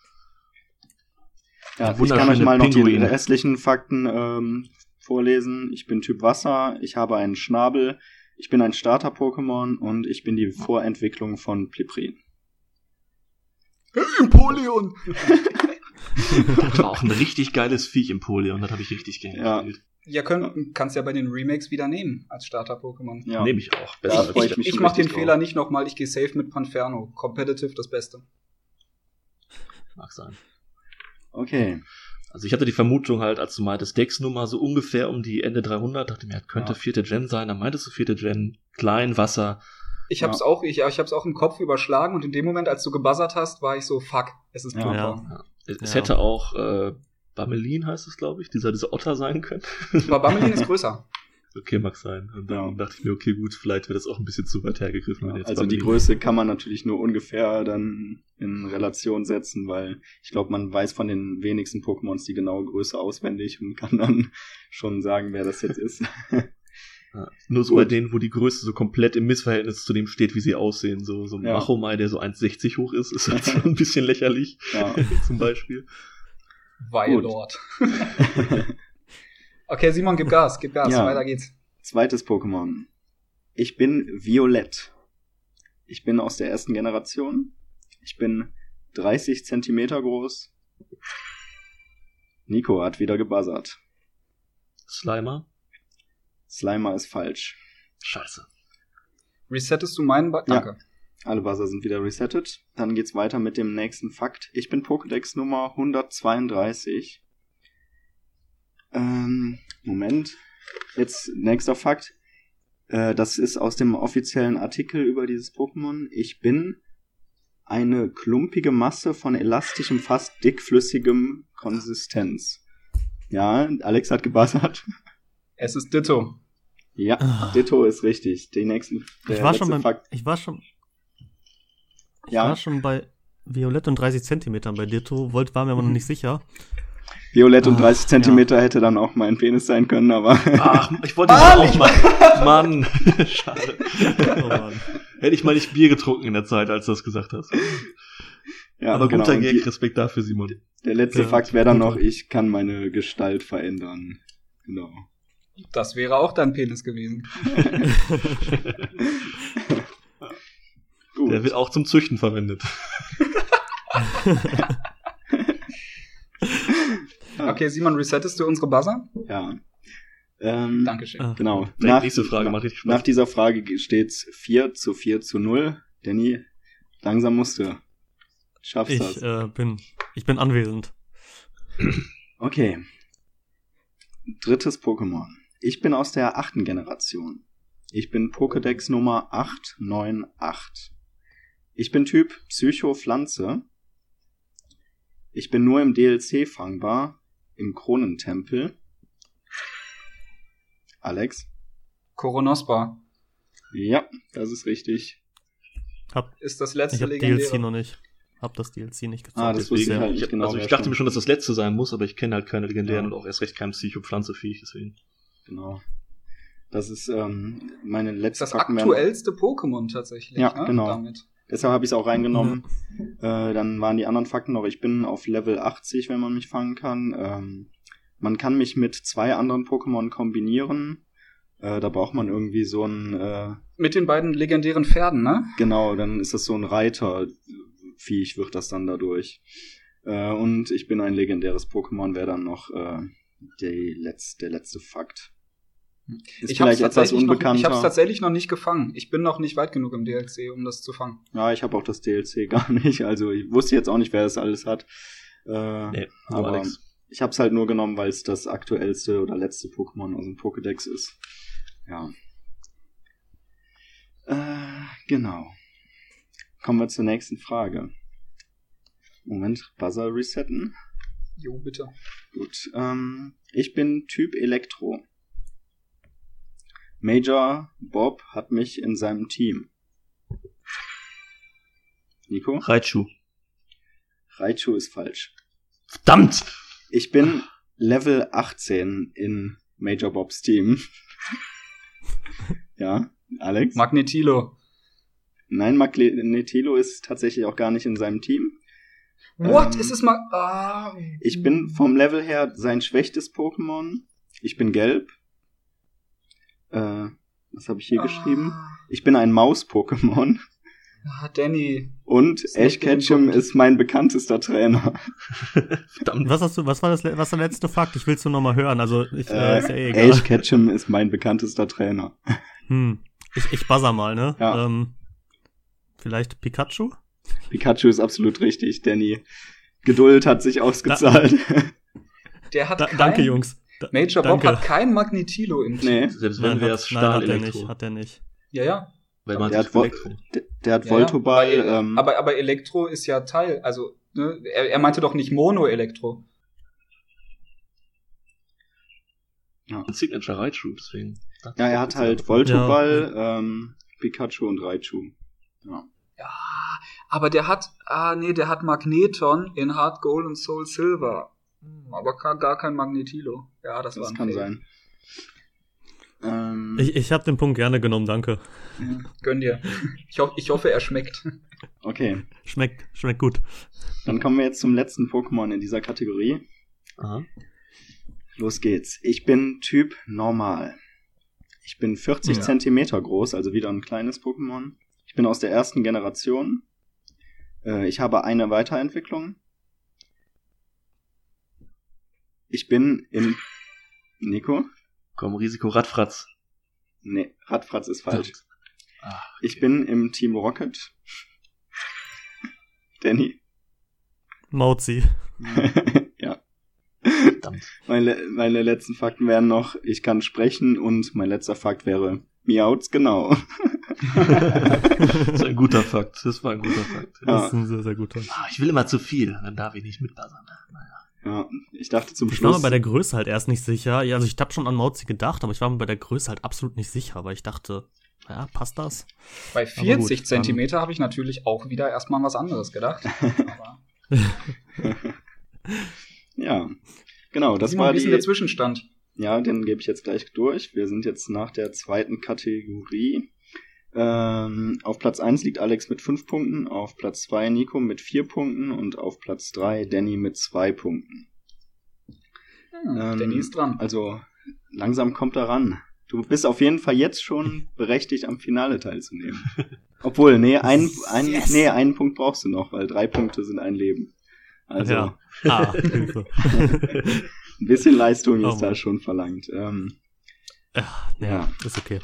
Ja, Ein ich kann euch wunderschöner mal noch die Pinguin. restlichen Fakten ähm, vorlesen. Ich bin Typ Wasser, ich habe einen Schnabel, ich bin ein Starter-Pokémon und ich bin die Vorentwicklung von Pliprin. Empoleon! Das war auch ein richtig geiles Viech im Polion, das habe ich richtig gerne Ja. gespielt. Ja, können, kannst ja bei den Remakes wieder nehmen als Starter-Pokémon. Ja. Nehme ich auch. Ja, Besser freu als ich mich Ich schon mach den richtig Fehler drauf. nicht nochmal, ich gehe safe mit Panferno. Competitive das Beste. mag sein. Okay. Also ich hatte die Vermutung halt, als du meintest, Dex-Nummer so ungefähr um die Ende dreihundert, dachte mir, das könnte Ja. vierte Gen sein, dann meintest du vierte Gen, klein, Wasser. Ich hab's Ja. auch, ich, ich hab's auch im Kopf überschlagen und in dem Moment, als du gebuzzert hast, war ich so, fuck, es ist Ja. Pulver. Ja. Es, es Ja. hätte auch äh, Bamelin heißt es, glaube ich, dieser, dieser Otter sein können. Aber Bamelin ist größer. Okay, mag sein. Und dann Ja. dachte ich mir, okay, gut, vielleicht wird das auch ein bisschen zu weit hergegriffen. Ja, wenn jetzt also die Bamelin- Größe kann man natürlich nur ungefähr dann in Relation setzen, weil ich glaube, man weiß von den wenigsten Pokémons die genaue Größe auswendig und kann dann schon sagen, wer das jetzt ist. Ja, nur so Gut. bei denen, wo die Größe so komplett im Missverhältnis zu dem steht, wie sie aussehen. So, so ein Ja. Machomai, der so eins sechzig hoch ist, ist halt so ein bisschen lächerlich, Ja. zum Beispiel. Weilord. Okay, Simon, gib Gas, gib Gas, Ja. weiter geht's. Zweites Pokémon. Ich bin Violett. Ich bin aus der ersten Generation. Ich bin dreißig Zentimeter groß. Nico hat wieder gebuzzert. Slimer. Slimer ist falsch. Scheiße. Resettest du meinen Button? Ja. Danke. Alle Buzzer sind wieder resettet. Dann geht's weiter mit dem nächsten Fakt. Ich bin Pokédex Nummer hundertzweiunddreißig. Ähm, Moment. Jetzt nächster Fakt. Äh, das ist aus dem offiziellen Artikel über dieses Pokémon. Ich bin eine klumpige Masse von elastischem, fast dickflüssigem Konsistenz. Ja, Alex hat gebuzzert. Es ist Ditto. Ja, Ah. Ditto ist richtig. Die nächsten, der Ich war letzte schon beim, Fakt. ich war schon, ich Ja, war schon bei Violett und dreißig Zentimetern bei Ditto, wollte, war mir aber noch nicht sicher. Violett und Ah, dreißig Zentimeter hätte dann auch mein Penis sein können, aber Ach, ich wollte das auch mal. Mann, schade. Oh Mann. Hätte ich mal nicht Bier getrunken in der Zeit, als du das gesagt hast. ja, Aber genau. guter Und Gag, die, Respekt dafür, Simon. der letzte Ja, Fakt wäre dann gut. noch, ich kann meine Gestalt verändern. Genau. Das wäre auch dein Penis gewesen. Gut. Der wird auch zum Züchten verwendet. Okay, Simon, resettest du unsere Buzzer? Ja. Ähm, Dankeschön. Ah. Genau. Die nächste Frage macht richtig Spaß. Nach dieser Frage steht's vier zu vier zu null. Danny, langsam musst du. Schaffst Ich das. äh, bin, ich bin anwesend. Okay. Drittes Pokémon. Ich bin aus der achten Generation. Ich bin Pokédex Nummer acht neun acht. Ich bin Typ Psycho-Pflanze. Ich bin nur im D L C fangbar, im Kronentempel. Alex? Koronospa Ja, das ist richtig. Hab, ist das ich letzte hab D L C legendäre. noch nicht. Hab das D L C nicht gezockt. Ah, das wusste ich halt nicht ich, genau. also wer ich dachte schon- mir schon, dass das letzte sein muss, aber ich kenne halt keine legendären Ja. und auch erst recht kein Psycho-Pflanze fähig, deswegen. Genau. Das ist ähm, meine ist letzte das Fakten werden- aktuellste Pokémon tatsächlich. Ja, ne? genau. Damit. Deshalb habe ich es auch reingenommen. Äh, dann waren die anderen Fakten noch. Ich bin auf Level achtzig, wenn man mich fangen kann. Ähm, man kann mich mit zwei anderen Pokémon kombinieren. Äh, da braucht man irgendwie so ein, äh, Mit den beiden legendären Pferden, ne? genau, dann ist das so ein Reiterviech, wird das dann dadurch. Äh, und ich bin ein legendäres Pokémon, wäre dann noch äh, die Letz-, der letzte Fakt. Ist Ich hab's vielleicht etwas tatsächlich noch, unbekannter. ich hab's tatsächlich noch nicht gefangen. Ich bin noch nicht weit genug im D L C, um das zu fangen. Ja, ich habe auch das D L C gar nicht. Also ich wusste jetzt auch nicht, wer das alles hat. Äh, Nee, nur aber Alex. ich habe es halt nur genommen, weil es das aktuellste oder letzte Pokémon aus dem Pokédex ist. Ja. Äh, genau. Kommen wir zur nächsten Frage. Moment, Buzzer resetten. Jo, bitte. Gut. Ähm, ich bin Typ Elektro. Major Bob hat mich in seinem Team. Nico? Raichu. Raichu ist falsch. Verdammt! Ich bin Level achtzehn in Major Bobs Team. Ja, Alex? Magnetilo. Nein, Magnetilo ist tatsächlich auch gar nicht in seinem Team. What? Ähm, Ist es mal. Ah. Ich bin vom Level her sein schwächstes Pokémon. Ich bin gelb. Äh, was habe ich hier Ah. geschrieben? Ich bin ein Maus-Pokémon. Ah, Danny. Und Ist Ash nicht der Ketchum Punkt. ist mein bekanntester Trainer. Verdammt. Was hast du, was war das, le- was der letzte Fakt? Ich will's nur noch mal hören. Also, ich, äh, Äh, ist ja eh egal. Ash Ketchum ist mein bekanntester Trainer. Hm. Ich, ich buzzer mal, ne? Ja. Ähm, vielleicht Pikachu? Pikachu ist absolut richtig, Danny. Geduld hat sich ausgezahlt. Der hat Da, kein, danke, Jungs. Da, Major Bob danke. hat kein Magnetilo im Team. nee, Selbst wenn Nein, wäre hat, es nein, hat er Stahl-Elektro. nicht, hat er nicht. Ja, ja. Weil man der hat hat, Vo- Elektro. der, der hat Ja, ja. Voltoball. Aber, ähm, aber, aber Elektro ist ja Teil. Also, ne, er, er meinte doch nicht Mono-Elektro. Signature Raichu, deswegen. ja, er hat halt Voltoball, ähm, Pikachu und Raichu. Ja. Ja, aber der hat, ah nee, der hat Magneton in Heart Gold und Soul Silver. Hm, Aber gar, gar kein Magnetilo. Ja, das, war Das ein kann Fail. sein. Ähm, Ich, ich habe den Punkt gerne genommen, danke. Ja, gönn dir. Ich, ho ich hoffe, er schmeckt. okay, Schmeckt, schmeckt gut. dann kommen wir jetzt zum letzten Pokémon in dieser Kategorie. Aha. Los geht's. Ich bin Typ Normal. Ich bin vierzig Ja. Zentimeter groß, also wieder ein kleines Pokémon. Ich bin aus der ersten Generation. Äh, ich habe eine Weiterentwicklung. Ich bin im... Nico? Komm, Risiko Radfratz. Nee, Radfratz ist falsch. Ah, Ich bin im Team Rocket. Danny? Mauzi. Ja. verdammt. Meine, meine letzten Fakten wären noch, ich kann sprechen und mein letzter Fakt wäre Miauts, genau. Das ist ein guter Fakt. Das war ein guter Fakt. Das ja. ist ein sehr, sehr guter. Ah, ich will immer zu viel, dann darf ich nicht mitbuzzern. Naja. Ja, ich dachte zum ich Schluss... Ich war mir bei der Größe halt erst nicht sicher. Ja, also ich habe schon an Mauzi gedacht, aber ich war mir bei der Größe halt absolut nicht sicher, weil ich dachte, ja, passt das? Bei vierzig gut, Zentimeter habe ich natürlich auch wieder erstmal an was anderes gedacht. Aber ja, genau, das Simon, war wie ist die... der Zwischenstand? Ja, den gebe ich jetzt gleich durch. Wir sind jetzt nach der zweiten Kategorie. Ähm, auf Platz eins liegt Alex mit fünf Punkten, auf Platz zwei Nico mit vier Punkten und auf Platz drei Danny mit zwei Punkten. Hm, ähm, Danny ist dran. Also langsam kommt er ran. Du bist auf jeden Fall jetzt schon berechtigt, am Finale teilzunehmen. Obwohl, nee, ein, ein, yes. nee, einen Punkt brauchst du noch, weil drei Punkte sind ein Leben. Also ja. ah, ein bisschen Leistung ist oh, da schon verlangt. Ähm, ja, ja, ja, ist okay.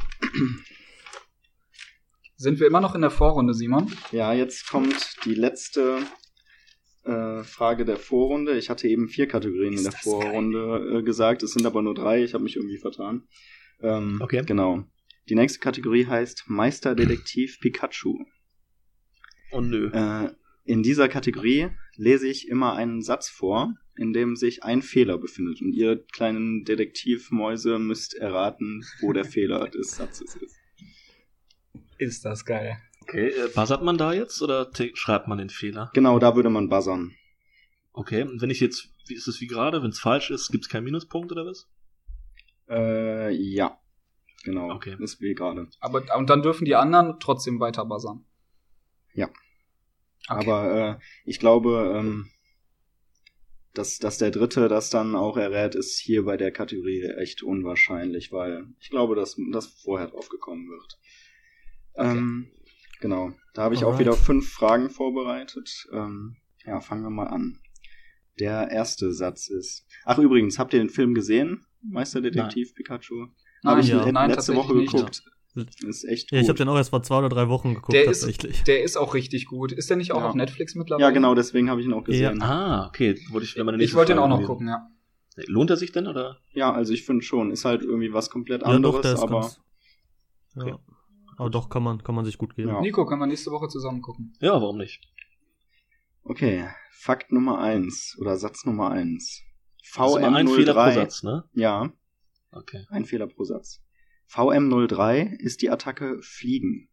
Sind wir immer noch in der Vorrunde, Simon? Ja, jetzt kommt die letzte äh, Frage der Vorrunde. Ich hatte eben vier Kategorien ist in der Vorrunde äh, gesagt. Es sind aber nur drei. Ich habe mich irgendwie vertan. Ähm, okay. Genau. Die nächste Kategorie heißt Meisterdetektiv Pikachu. Oh nö. Äh, in dieser Kategorie lese ich immer einen Satz vor, in dem sich ein Fehler befindet. Und ihr kleinen Detektivmäuse müsst erraten, wo der Fehler des Satzes ist. Ist das geil. Okay, äh, buzzert man da jetzt oder t- schreibt man den Fehler? Genau, da würde man buzzern. Okay, und wenn ich jetzt, wie ist es wie gerade, wenn es falsch ist, gibt es keinen Minuspunkt oder was? Äh, ja. Genau, okay. Ist wie gerade. Aber und dann dürfen die anderen trotzdem weiter buzzern. Ja. Okay. Aber äh, ich glaube, ähm, dass, dass der Dritte das dann auch errät, ist hier bei der Kategorie echt unwahrscheinlich, weil ich glaube, dass das vorher drauf gekommen wird. Okay. Ähm, genau, da habe ich Alright. auch wieder fünf Fragen vorbereitet. Ähm, ja, fangen wir mal an. Der erste Satz ist... Ach übrigens, habt ihr den Film gesehen? Meisterdetektiv Pikachu? Habe ich ja. Nein, letzte Woche nicht, geguckt. Ja. Ist echt gut. Ja, ich habe den auch erst vor zwei oder drei Wochen geguckt, der tatsächlich. Ist, der ist auch richtig gut. Ist der nicht auch ja. auf Netflix mittlerweile? Ja, genau, deswegen habe ich ihn auch gesehen. Ja. Ah, okay. Wollte ich wenn ich wollte ihn auch noch gucken, ja. Lohnt er sich denn, oder? Ja, also ich finde schon. Ist halt irgendwie was komplett ja, anderes, doch, der ist aber... Ganz, ja. Okay. Aber doch, kann man, kann man sich gut geben. Ja. Nico, können wir nächste Woche zusammen gucken? Ja, warum nicht? Okay, Fakt Nummer eins oder Satz Nummer eins. V M null drei. Ein Fehler pro Satz, ne? Ja. Okay. Ein Fehler pro Satz. V M null drei ist die Attacke Fliegen.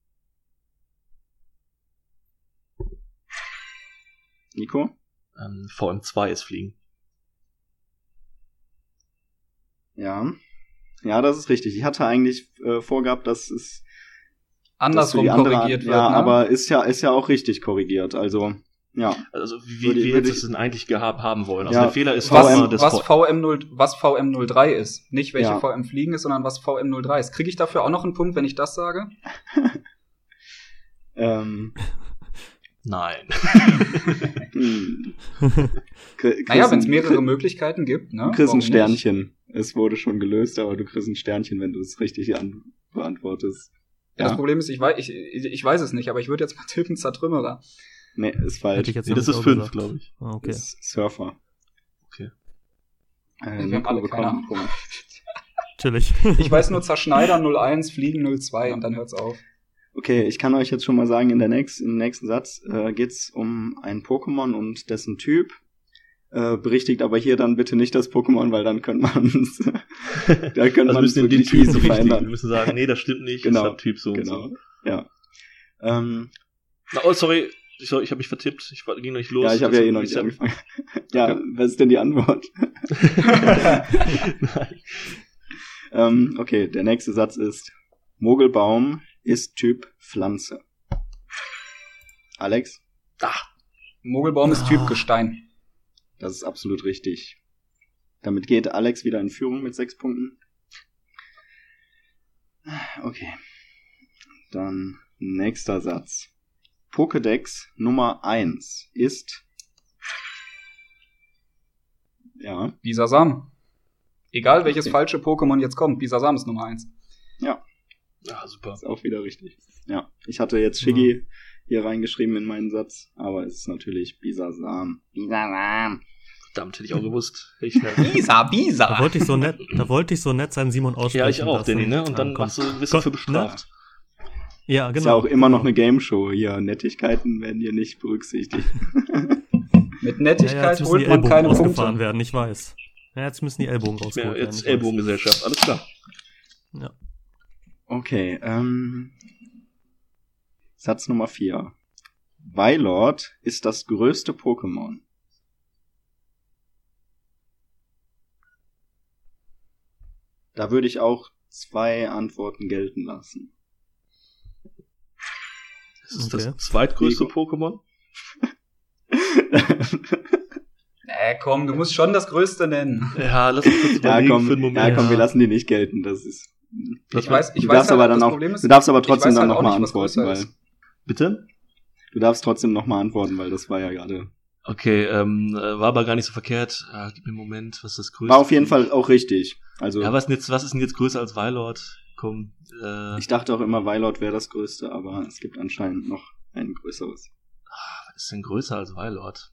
Nico? Ähm, V M zwei ist Fliegen. Ja. Ja, das ist richtig. Ich hatte eigentlich äh, vorgehabt, dass es andersrum dass andere, korrigiert wird. Ja, ne? aber ist ja, ist ja auch richtig korrigiert. Also, ja. Also, wie, wie hättest du es denn eigentlich gehabt haben wollen? Also, ja, der Fehler ist, was, immer das was, V M null, was V M null drei ist. Nicht, welche ja. V M Fliegen ist, sondern was V M null drei ist. Kriege ich dafür auch noch einen Punkt, wenn ich das sage? ähm. Nein. hm. Naja, wenn es mehrere Möglichkeiten gibt, ne? Du kriegst ein Sternchen. Es wurde schon gelöst, aber du kriegst ein Sternchen, wenn du es richtig an- beantwortest. Ja. Das Problem ist, ich weiß, ich, ich weiß es nicht, aber ich würde jetzt mal tippen, Zertrümmerer. Nee, ist falsch. Jetzt nee, das ist fünf, glaube ich. Ah, okay. Das ist Surfer. Okay. Äh, Wir haben alle bekommen. Natürlich. Ich weiß nur Zerschneider null eins, Fliegen null zwei und dann hört's auf. Okay, ich kann euch jetzt schon mal sagen, in der nächsten, im nächsten Satz äh, geht's um ein Pokémon und dessen Typ. Äh, berichtigt aber hier dann bitte nicht das Pokémon, weil dann könnte man es da könnte man es den wirklich Typ so verändern. Wir müssen sagen, nee, das stimmt nicht, genau, ist der Typ so genau. und so. Ja. Ähm, Na, oh, sorry, ich, ich habe mich vertippt, ich ging noch nicht los. Ja, ich habe ja eh noch nicht ja angefangen. Ja, okay. Was ist denn die Antwort? Nein. ähm, okay, der nächste Satz ist: Mogelbaum ist Typ Pflanze. Alex? Ach, Mogelbaum ist Typ Gestein. Das ist absolut richtig. Damit geht Alex wieder in Führung mit sechs Punkten. Okay. Dann nächster Satz. Pokédex Nummer eins ist... Ja. Bisasam. Egal welches okay. falsche Pokémon jetzt kommt, Bisasam ist Nummer eins. Ja. Ja, super. Ist auch wieder richtig. Ja. Ich hatte jetzt Shiggy ja. hier reingeschrieben in meinen Satz, aber es ist natürlich Bisasam. Bisasam. Verdammt, hätte ich auch gewusst. Bisa, Bisa. Da wollte ich so nett, da wollte ich so nett sein, Simon aussprechen. Ja, ich auch, Danny, ne? Und dann ja, machst du, wirst du für bestraft. Ja, genau. Ist ja auch immer genau. noch eine Game-Show hier. Nettigkeiten werden hier nicht berücksichtigt. Mit Nettigkeit ja, ja, jetzt müssen holt die man Ellbogen keine rausgefahren Punkte. werden, ich weiß. Ja, jetzt müssen die Ellbogen rausgeholt Ja, werden. jetzt ich weiß. Ellbogengesellschaft, alles klar. Ja. Okay, ähm. Satz Nummer vier. Wailord ist das größte Pokémon. Da würde ich auch zwei Antworten gelten lassen. Das ist Okay. das zweitgrößte Nico? Pokémon. Nee, komm, du musst schon das Größte nennen. Ja, lass uns kurz ja, überlegen komm, für einen Moment. ja, komm, Ja. wir lassen die nicht gelten. Das ist. Ich weiß, ich du weiß darfst halt, aber dann das auch, Problem ist, du darfst aber ich trotzdem weiß dann halt auch nochmal nicht, was antworten, größer weil. ist. Bitte? Du darfst trotzdem nochmal antworten, weil das war ja gerade. Okay, ähm, war aber gar nicht so verkehrt. Ah, gib mir einen Moment, was ist das größte? War auf jeden Fall auch richtig. Also. Ja, was, denn jetzt, was ist denn jetzt größer als Wailord? Komm, äh, Ich dachte auch immer, Wailord wäre das größte, aber es gibt anscheinend noch ein größeres. was ist denn größer als Wailord?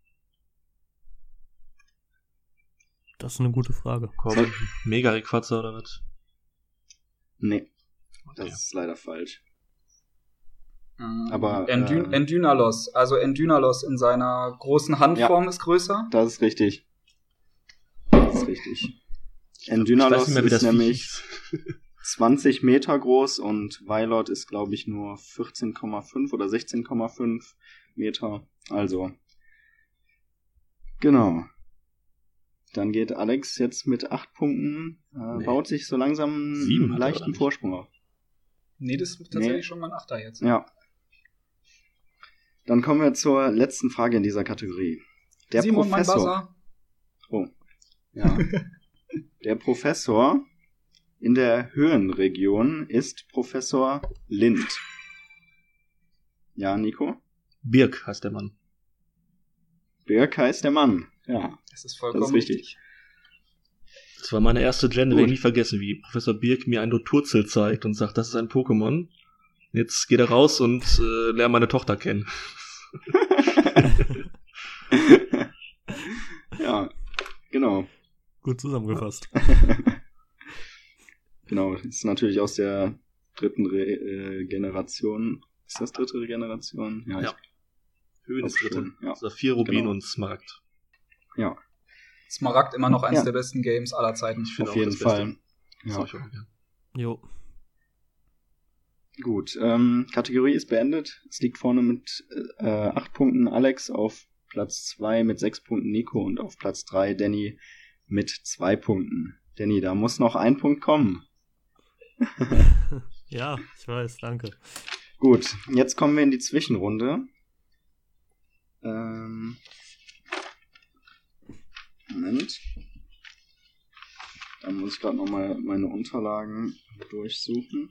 Das ist eine gute Frage. Komm, Soll- Mega Rayquaza oder was? Nee, das Okay. ist leider falsch. Mhm. Aber, Endyn- äh, Endynalos, also Endynalos in seiner großen Handform ist größer. Das ist richtig. Das ist richtig. Endynalos ich weiß nicht mehr, wie ist das Viech nämlich hieß. zwanzig Meter groß und Wailord ist, glaube ich, nur vierzehn Komma fünf oder sechzehn Komma fünf Meter. Also, genau. Dann geht Alex jetzt mit acht Punkten, äh, Nee. baut sich so langsam Sieben einen hat er, oder leichten nicht? Vorsprung auf. Nee, das ist tatsächlich Nee. schon mal ein Achter jetzt. Ja. Dann kommen wir zur letzten Frage in dieser Kategorie. Der Simon, mein Professor. Buzzer. Oh. Ja. Der Professor in der Höhenregion ist Professor Lind. Ja, Nico? Birk heißt der Mann. Birk heißt der Mann. Ja. Das ist vollkommen Das ist richtig. richtig. Das war meine erste Gen, Gut. werde ich nie vergessen, wie Professor Birk mir ein Doturzel zeigt und sagt, das ist ein Pokémon. Jetzt geht er raus und äh, lernt meine Tochter kennen. Ja, genau. Gut zusammengefasst. Genau, ist natürlich aus der dritten Re äh, Generation. Ist das dritte Generation? Ja. Ja. Höhen ist dritte. schon, ja. Saphir, Rubin Genau. und Smaragd. Ja, Smaragd immer noch eins Ja. der besten Games aller Zeiten. Ich finde auf auch jeden das Beste. Fall. Das Ja. hab ich auch gern. Jo. Gut, ähm, Kategorie ist beendet. Es liegt vorne mit äh, acht Punkten Alex, auf Platz zwei mit sechs Punkten Nico und auf Platz drei Danny mit zwei Punkten. Danny, da muss noch ein Punkt kommen. Ja, ich weiß, danke. Gut, jetzt kommen wir in die Zwischenrunde. Ähm, Moment. Da muss ich gerade nochmal meine Unterlagen durchsuchen.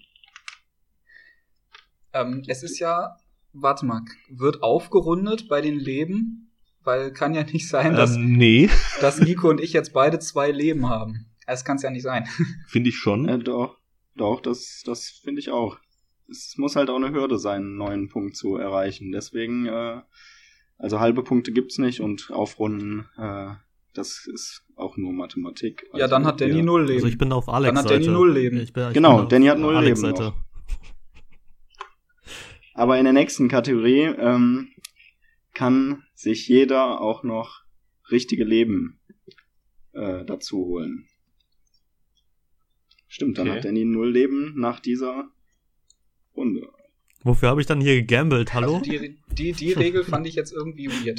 Ähm, es ist ja, warte mal, wird aufgerundet bei den Leben? Weil kann ja nicht sein, dass, Ähm, nee, dass Nico und ich jetzt beide zwei Leben haben. Das kann es ja nicht sein. finde ich schon. Äh, doch, doch, das, das finde ich auch. Es muss halt auch eine Hürde sein, einen neuen Punkt zu erreichen. Deswegen, äh, also halbe Punkte gibt's nicht und aufrunden, äh, das ist auch nur Mathematik. Also Ja, dann hat Danny wir- null Leben. Also ich bin auf Alex Dann hat Seite. Danny null Leben. Ich bin, ich Genau, bin auf Danny hat null Alex Leben Seite. Aber in der nächsten Kategorie ähm, kann sich jeder auch noch richtige Leben äh, dazu holen. Stimmt, dann Okay. hat Danny null Leben nach dieser Runde. Wofür habe ich dann hier gegambelt? Hallo? Also die, die, die Regel fand ich jetzt irgendwie weird.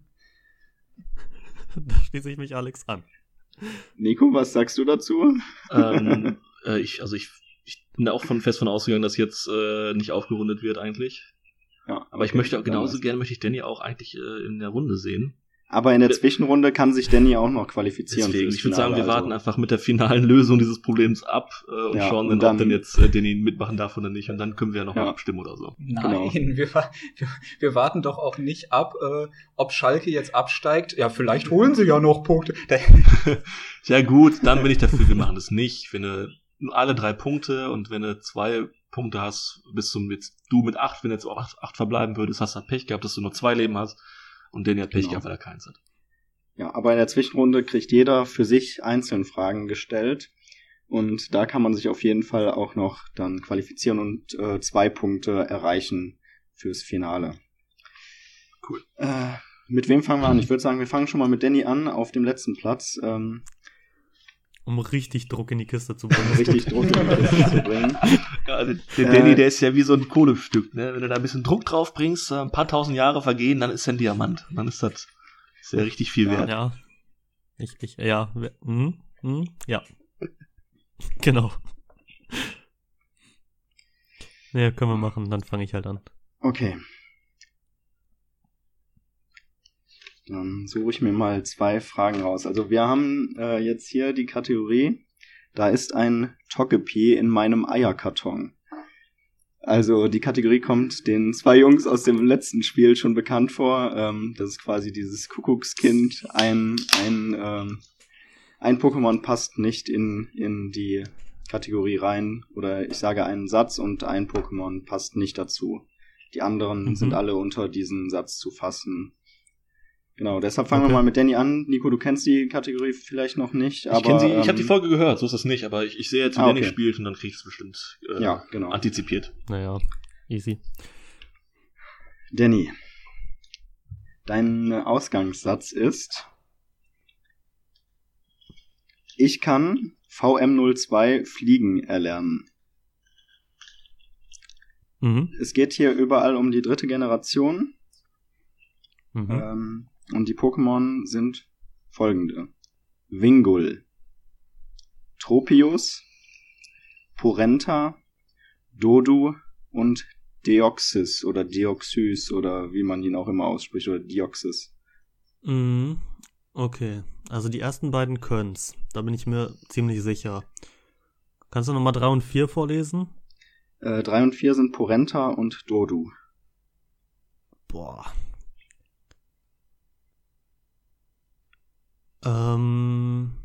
Da schließe ich mich Alex an. Nico, was sagst du dazu? ähm, äh, ich, also ich, ich bin da auch von fest von ausgegangen, dass jetzt äh, nicht aufgerundet wird eigentlich. Ja, Aber ich okay, möchte auch dann genauso was. gerne möchte ich Danny auch eigentlich äh, in der Runde sehen. Aber in der Zwischenrunde kann sich Danny auch noch qualifizieren. Deswegen, fürs ich würde sagen, wir Finale, also. warten einfach mit der finalen Lösung dieses Problems ab äh, und Ja, schauen und dann, ob dann- denn jetzt äh, Danny mitmachen darf oder nicht. Und dann können wir ja nochmal Ja. abstimmen oder so. Nein, Genau. wir, wa- wir, wir warten doch auch nicht ab, äh, ob Schalke jetzt absteigt. Ja, vielleicht holen sie ja noch Punkte. Da- Ja gut, dann bin ich dafür, wir machen das nicht. Wenn du alle drei Punkte und wenn du zwei Punkte hast, bist du mit, du mit acht, wenn du jetzt auch acht, acht verbleiben würdest, hast du halt Pech gehabt, dass du nur zwei Leben hast und Danny hat Pech Genau. gehabt, weil er keins hat. Ja, aber in der Zwischenrunde kriegt jeder für sich einzeln Fragen gestellt. Und da kann man sich auf jeden Fall auch noch dann qualifizieren und äh, zwei Punkte erreichen fürs Finale. Cool. Äh, mit wem fangen wir an? Ich würde sagen, wir fangen schon mal mit Danny an, auf dem letzten Platz. Ähm, Um richtig Druck in die Kiste zu bringen. richtig Druck in die Kiste zu bringen. Ja, der der Danny, äh, der ist ja wie so ein Kohlestück, ne? Wenn du da ein bisschen Druck drauf bringst, ein paar tausend Jahre vergehen, dann ist er ein Diamant. Dann ist das ist ja richtig viel wert. Ja. Ich, ich, ja. Hm, hm, ja. Genau. Ja, können wir machen, dann fange ich halt an. Okay. Dann suche ich mir mal zwei Fragen raus. Also wir haben äh, jetzt hier die Kategorie, da ist ein Togepi in meinem Eierkarton. Also die Kategorie kommt den zwei Jungs aus dem letzten Spiel schon bekannt vor. Ähm, das ist quasi dieses Kuckuckskind. Ein, ein, ähm, ein Pokémon passt nicht in, in die Kategorie rein. Oder ich sage einen Satz und ein Pokémon passt nicht dazu. Die anderen mhm. sind alle unter diesen Satz zu fassen. Genau, deshalb fangen okay. wir mal mit Danny an. Nico, du kennst die Kategorie vielleicht noch nicht, aber... Ich kenn sie, ähm, ich habe die Folge gehört, so ist das nicht, aber ich, ich sehe jetzt, wie ah, okay. Danny spielt und dann krieg ich es bestimmt äh, ja, genau. antizipiert. Naja, easy. Danny, dein Ausgangssatz ist: Ich kann V M null zwei Fliegen erlernen. Mhm. Es geht hier überall um die dritte Generation. Mhm. Ähm, und die Pokémon sind folgende: Wingull, Tropius, Porenta, Dodu und Deoxys oder Deoxys oder wie man ihn auch immer ausspricht, oder Deoxys. Mhm. Okay, also die ersten beiden können's. Da bin ich mir ziemlich sicher. Kannst du nochmal drei und vier vorlesen? Äh, drei und vier sind Porenta und Dodu. Boah. Ähm.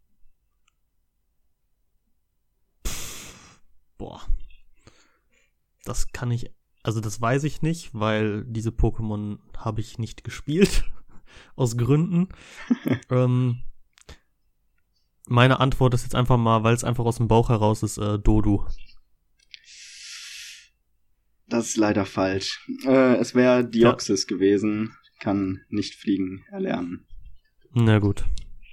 Pff, boah. Das kann ich, also das weiß ich nicht, weil diese Pokémon habe ich nicht gespielt. Aus Gründen. ähm, meine Antwort ist jetzt einfach mal, weil es einfach aus dem Bauch heraus ist, äh, Dodu. Das ist leider falsch. Äh, es wäre Deoxys ja. gewesen. Kann nicht fliegen erlernen. Na gut.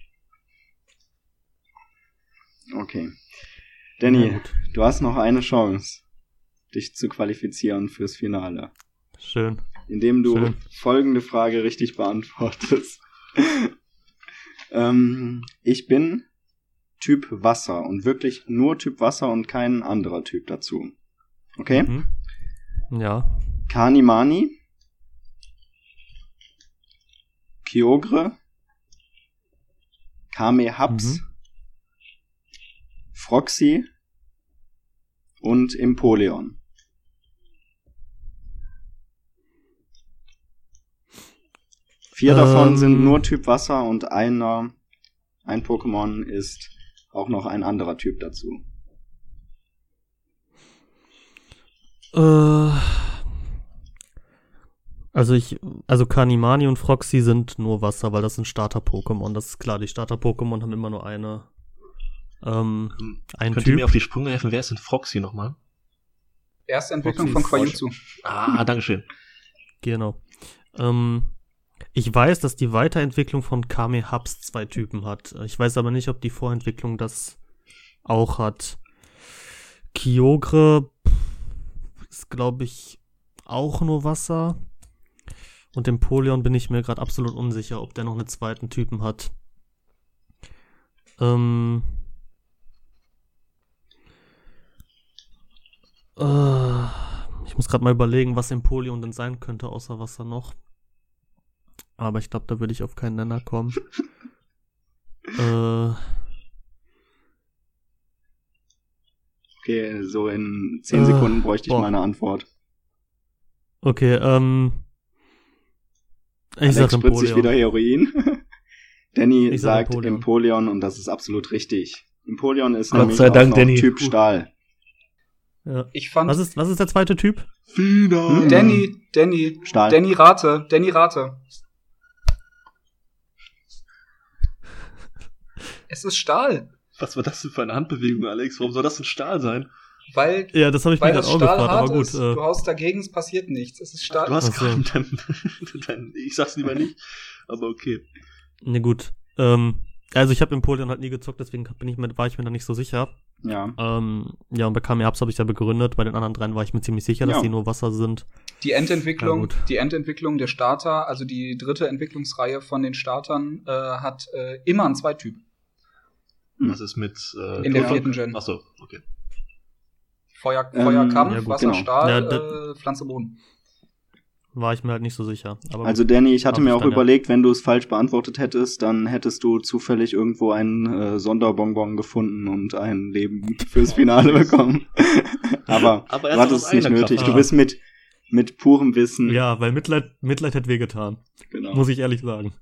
Okay. Danny, gut. Du hast noch eine Chance, dich zu qualifizieren fürs Finale. Schön. Indem du Schön. folgende Frage richtig beantwortest. ähm, ich bin Typ Wasser und wirklich nur Typ Wasser und kein anderer Typ dazu. Okay? Mhm. Ja. Kanimani, Kyogre, Kamehaps, mhm. Froxy und Empoleon. Vier ähm, davon sind nur Typ Wasser und einer, ein Pokémon ist auch noch ein anderer Typ dazu. Äh, also ich, also Kanimani und Froxy sind nur Wasser, weil das sind Starter-Pokémon. Das ist klar, die Starter-Pokémon haben immer nur eine, ähm, einen Könnt Typ. ihr mir auf die Sprünge helfen? Wer ist denn Froxy nochmal? Erste Entwicklung von Quajutsu. Ah, dankeschön. Genau. Ähm, ich weiß, dass die Weiterentwicklung von Kamehaps zwei Typen hat. Ich weiß aber nicht, ob die Vorentwicklung das auch hat. Kyogre ist, glaube ich, auch nur Wasser. Und Empoleon bin ich mir gerade absolut unsicher, ob der noch einen zweiten Typen hat. Ähm. Äh, ich muss gerade mal überlegen, was Empoleon denn sein könnte, außer Wasser noch. Aber ich glaube, da würde ich auf keinen Nenner kommen. äh. Okay, so in zehn Sekunden äh, bräuchte ich boah. meine Antwort. Okay, ähm. Ich Alex sag spritzt sich wieder Heroin. Danny ich sag sagt Empoleon. Empoleon und das ist absolut richtig. Empoleon ist Gott nämlich sei auch Dank, noch Danny. Typ Stahl. Ja. Ich fand was ist, was ist der zweite Typ? Hm? Danny, Danny, Stahl. Danny Rate, Danny Rate. Es ist Stahl. Was war das denn für eine Handbewegung, Alex? Warum soll das ein Stahl sein? Weil, Ja, das habe ich mir weil gerade das auch Stahl gefragt, hart aber gut. ist. Äh, Du haust dagegen, es passiert nichts. Es ist Stahl. Du hast Ach so. gerade dein, dein, ich sag's lieber nicht, aber okay. ne, gut. Ähm, also ich habe Empoleon halt nie gezockt, deswegen bin ich mir, war ich mir da nicht so sicher. Ja. Ähm, ja, und bei K M Herbst habe ich ja begründet. Bei den anderen dreien war ich mir ziemlich sicher, dass Ja. die nur Wasser sind. Die Endentwicklung, Ja, gut. die Endentwicklung der Starter, also die dritte Entwicklungsreihe von den Startern, äh, hat äh, immer einen Zweittyp. Was ist mit äh, In der Ja. vierten Gen. Achso, okay. Feuer, Ähm, Feuer, Kampf, ja, gut, Wasser, genau. Stahl, Ja, da- äh, Pflanze, Boden. War ich mir halt nicht so sicher. Aber Also gut. Danny, ich hatte Hab mir ich auch dann, ja. überlegt, wenn du es falsch beantwortet hättest, dann hättest du zufällig irgendwo einen äh, Sonderbonbon gefunden und ein Leben fürs Finale bekommen. Aber, Aber er du hat hattest aus es nicht eigener nötig. Kraft. Du bist mit, mit purem Wissen. Ja, weil Mitleid, Mitleid hätte wehgetan. Genau. Muss ich ehrlich sagen.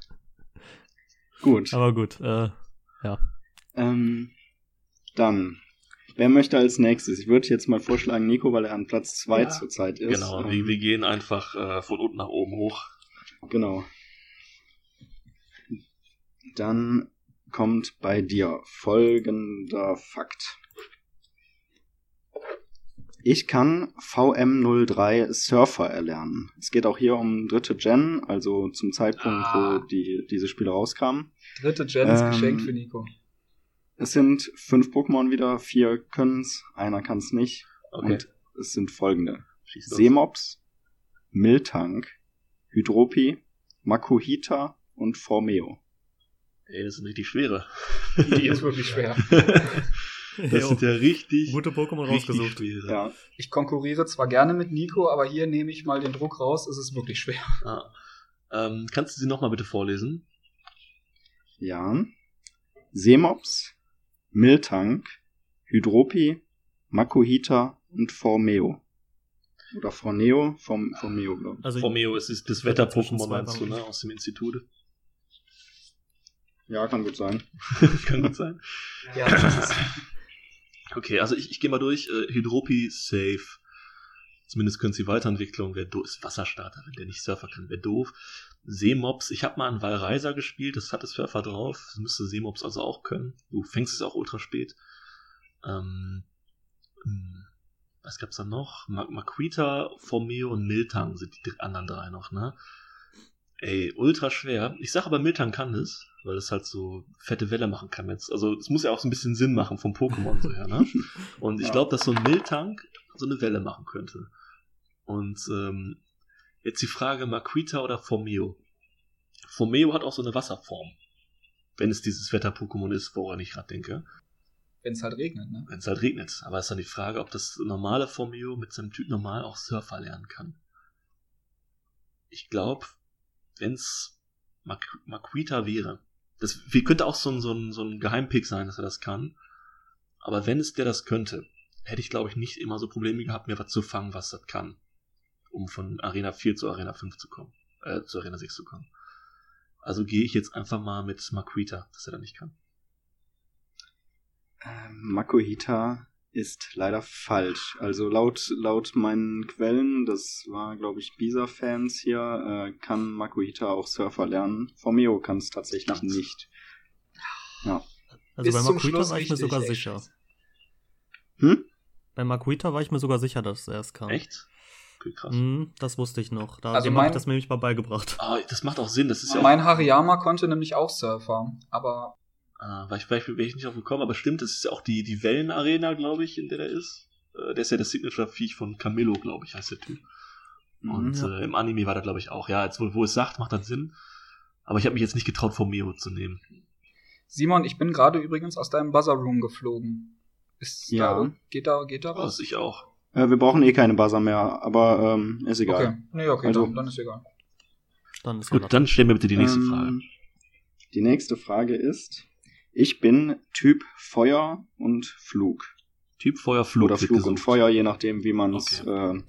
Gut. Aber gut, äh, ja. Ähm, dann, wer möchte als nächstes? Ich würde jetzt mal vorschlagen, Nico, weil er an Platz zwei Ja. zurzeit ist. Genau, Ähm, wir, wir gehen einfach äh, von unten nach oben hoch. Genau. Dann kommt bei dir folgender Fakt. Ich kann V M null drei Surfer erlernen. Es geht auch hier um dritte Gen, also zum Zeitpunkt, Ah. wo die, diese Spiele rauskamen. Dritte Gen ist Ähm, geschenkt für Nico. Es sind fünf Pokémon wieder, vier können's, einer kann's nicht. Okay. Und es sind folgende. Schieß los. Seemops, Miltank, Hydropi, Makuhita und Formeo. Ey, das sind richtig schwere. Die ist wirklich schwer. Das sind ja richtig, Gute Pokémon richtig rausgesucht. schwere. Ja. Ich konkurriere zwar gerne mit Nico, aber hier nehme ich mal den Druck raus, es ist wirklich schwer. Ah. Ähm, kannst du sie nochmal bitte vorlesen? Ja. Seemops, Miltank, Hydropi, Makuhita und Formeo. Oder Forneo, Form, Formeo, glaube ich. Also, Formeo ist das, das ich hätte zwischen Wetter-Pokémon, zwei meinst du, Banken. ne? Aus dem Institut. Ja, kann gut sein. Kann gut sein. Ja, das ist Okay, also ich, ich gehe mal durch. Äh, Hydropi safe. Zumindest können sie Weiterentwicklung. Wer doof ist Wasserstarter, wenn der nicht Surfer kann, wäre doof. Seemops, ich habe mal einen Valreiser gespielt, das hatte Surfer drauf. Das müsste Seemops also auch können. Du fängst es auch ultra spät. Ähm, hm, was gab's da noch? Ma- Makuhita, Formeo und Miltank sind die anderen drei noch, ne? Ey, ultra schwer. Ich sag aber, Miltank kann das, weil das halt so fette Welle machen kann jetzt. Also es muss ja auch so ein bisschen Sinn machen vom Pokémon so her, ne? Und ich Ja. glaube, dass so ein Miltank so eine Welle machen könnte. Und ähm, jetzt die Frage, Makuhita oder Formeo? Formeo hat auch so eine Wasserform. Wenn es dieses Wetter-Pokémon ist, woran ich gerade denke. wenn es halt regnet, ne? Wenn es halt regnet. Aber es ist dann die Frage, ob das normale Formeo mit seinem Typ normal auch Surfer lernen kann. Ich glaube, wenn es Mak- Makuhita wäre, das wie, könnte auch so ein, so, ein, so ein Geheimpick sein, dass er das kann. Aber wenn es der das könnte, hätte ich, glaube ich, nicht immer so Probleme gehabt, mir was zu fangen, was das kann. Um von Arena vier zu Arena fünf zu kommen. Äh, zu Arena sechs zu kommen. Also gehe ich jetzt einfach mal mit Makuhita, dass er das nicht kann. Ähm, Makuhita ist leider falsch. Also laut, laut meinen Quellen, das war, glaube ich, Bisa-Fans hier, äh, kann Makuhita auch Surfer lernen. Formeo kann es tatsächlich Verdammt. nicht. Ja. Also Bis bei zum Makuhita Schluss war ich mir richtig, sogar ey, sicher. scheiße. Hm? Bei Makuhita war ich mir sogar sicher, dass er es kann. Echt? Okay, krass. Mhm, das wusste ich noch. Da, Also dem hab mein- ich das mir nämlich mal beigebracht. Ah, das macht auch Sinn, das ist ja auch, Mein Hariyama konnte nämlich auch Surfer, aber ah, war ich, war ich, wäre ich nicht drauf gekommen, aber stimmt, das ist ja auch die, die Wellenarena, glaube ich, in der der ist. Äh, der ist ja das Signature-Viech von Camillo, glaube ich, heißt der Typ. Und ja. äh, im Anime war das, glaube ich, auch. Ja, jetzt wo, wo es sagt, macht das Sinn. Aber ich habe mich jetzt nicht getraut, Formeo zu nehmen. Simon, ich bin gerade übrigens aus deinem Buzzer Room geflogen. Ist Ja. da, geht da, geht da Was was? ich auch. Äh, wir brauchen eh keine Buzzer mehr, aber ähm, ist egal. Okay, nee, okay, Also- dann, dann ist egal. Dann ist Gut, ja dann stellen wir bitte die nächste Ähm, Frage. Die nächste Frage ist, ich bin Typ Feuer und Flug. Typ Feuer, Flug. Oder wird Flug und gesucht. Feuer, je nachdem, wie man es... Äh,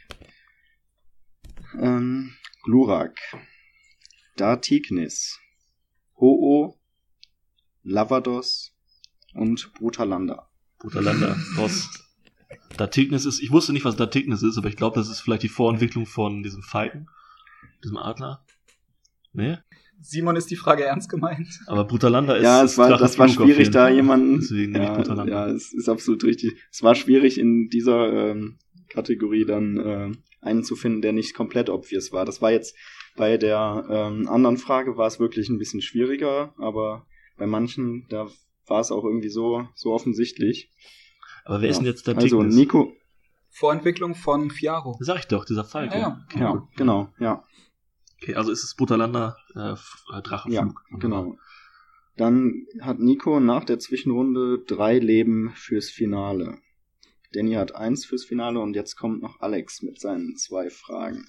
ähm, Glurak, Dartignis, Ho-Oh, Lavados und Brutalanda. Brutalanda, raus. Datignis ist, ich wusste nicht, was Datignis ist, aber ich glaube, das ist vielleicht die Vorentwicklung von diesem Falken, diesem Adler. Ne? Simon, ist die Frage ernst gemeint? Aber Brutalanda ist Ja, es war, das war Drachenflug auf schwierig, jeden da Fall. jemanden. Deswegen nehme ich Ja, Brutalanda. ja, es ist absolut richtig. Es war schwierig, in dieser ähm, Kategorie dann äh, einen zu finden, der nicht komplett obvious war. Das war jetzt bei der ähm, anderen Frage war es wirklich ein bisschen schwieriger, aber bei manchen, da war es auch irgendwie so, so offensichtlich. Aber wer Ja. ist denn jetzt der Also, Tignis? Nico. Vorentwicklung von Fiaro. Sag ich doch, dieser Falke. Ja, ja. Okay, Ja, gut. genau, ja. Okay, also ist es Brutalanda äh, F- äh, Ja, Drachenflug. genau. Dann hat Nico nach der Zwischenrunde drei Leben fürs Finale. Danny hat eins fürs Finale und jetzt kommt noch Alex mit seinen zwei Fragen.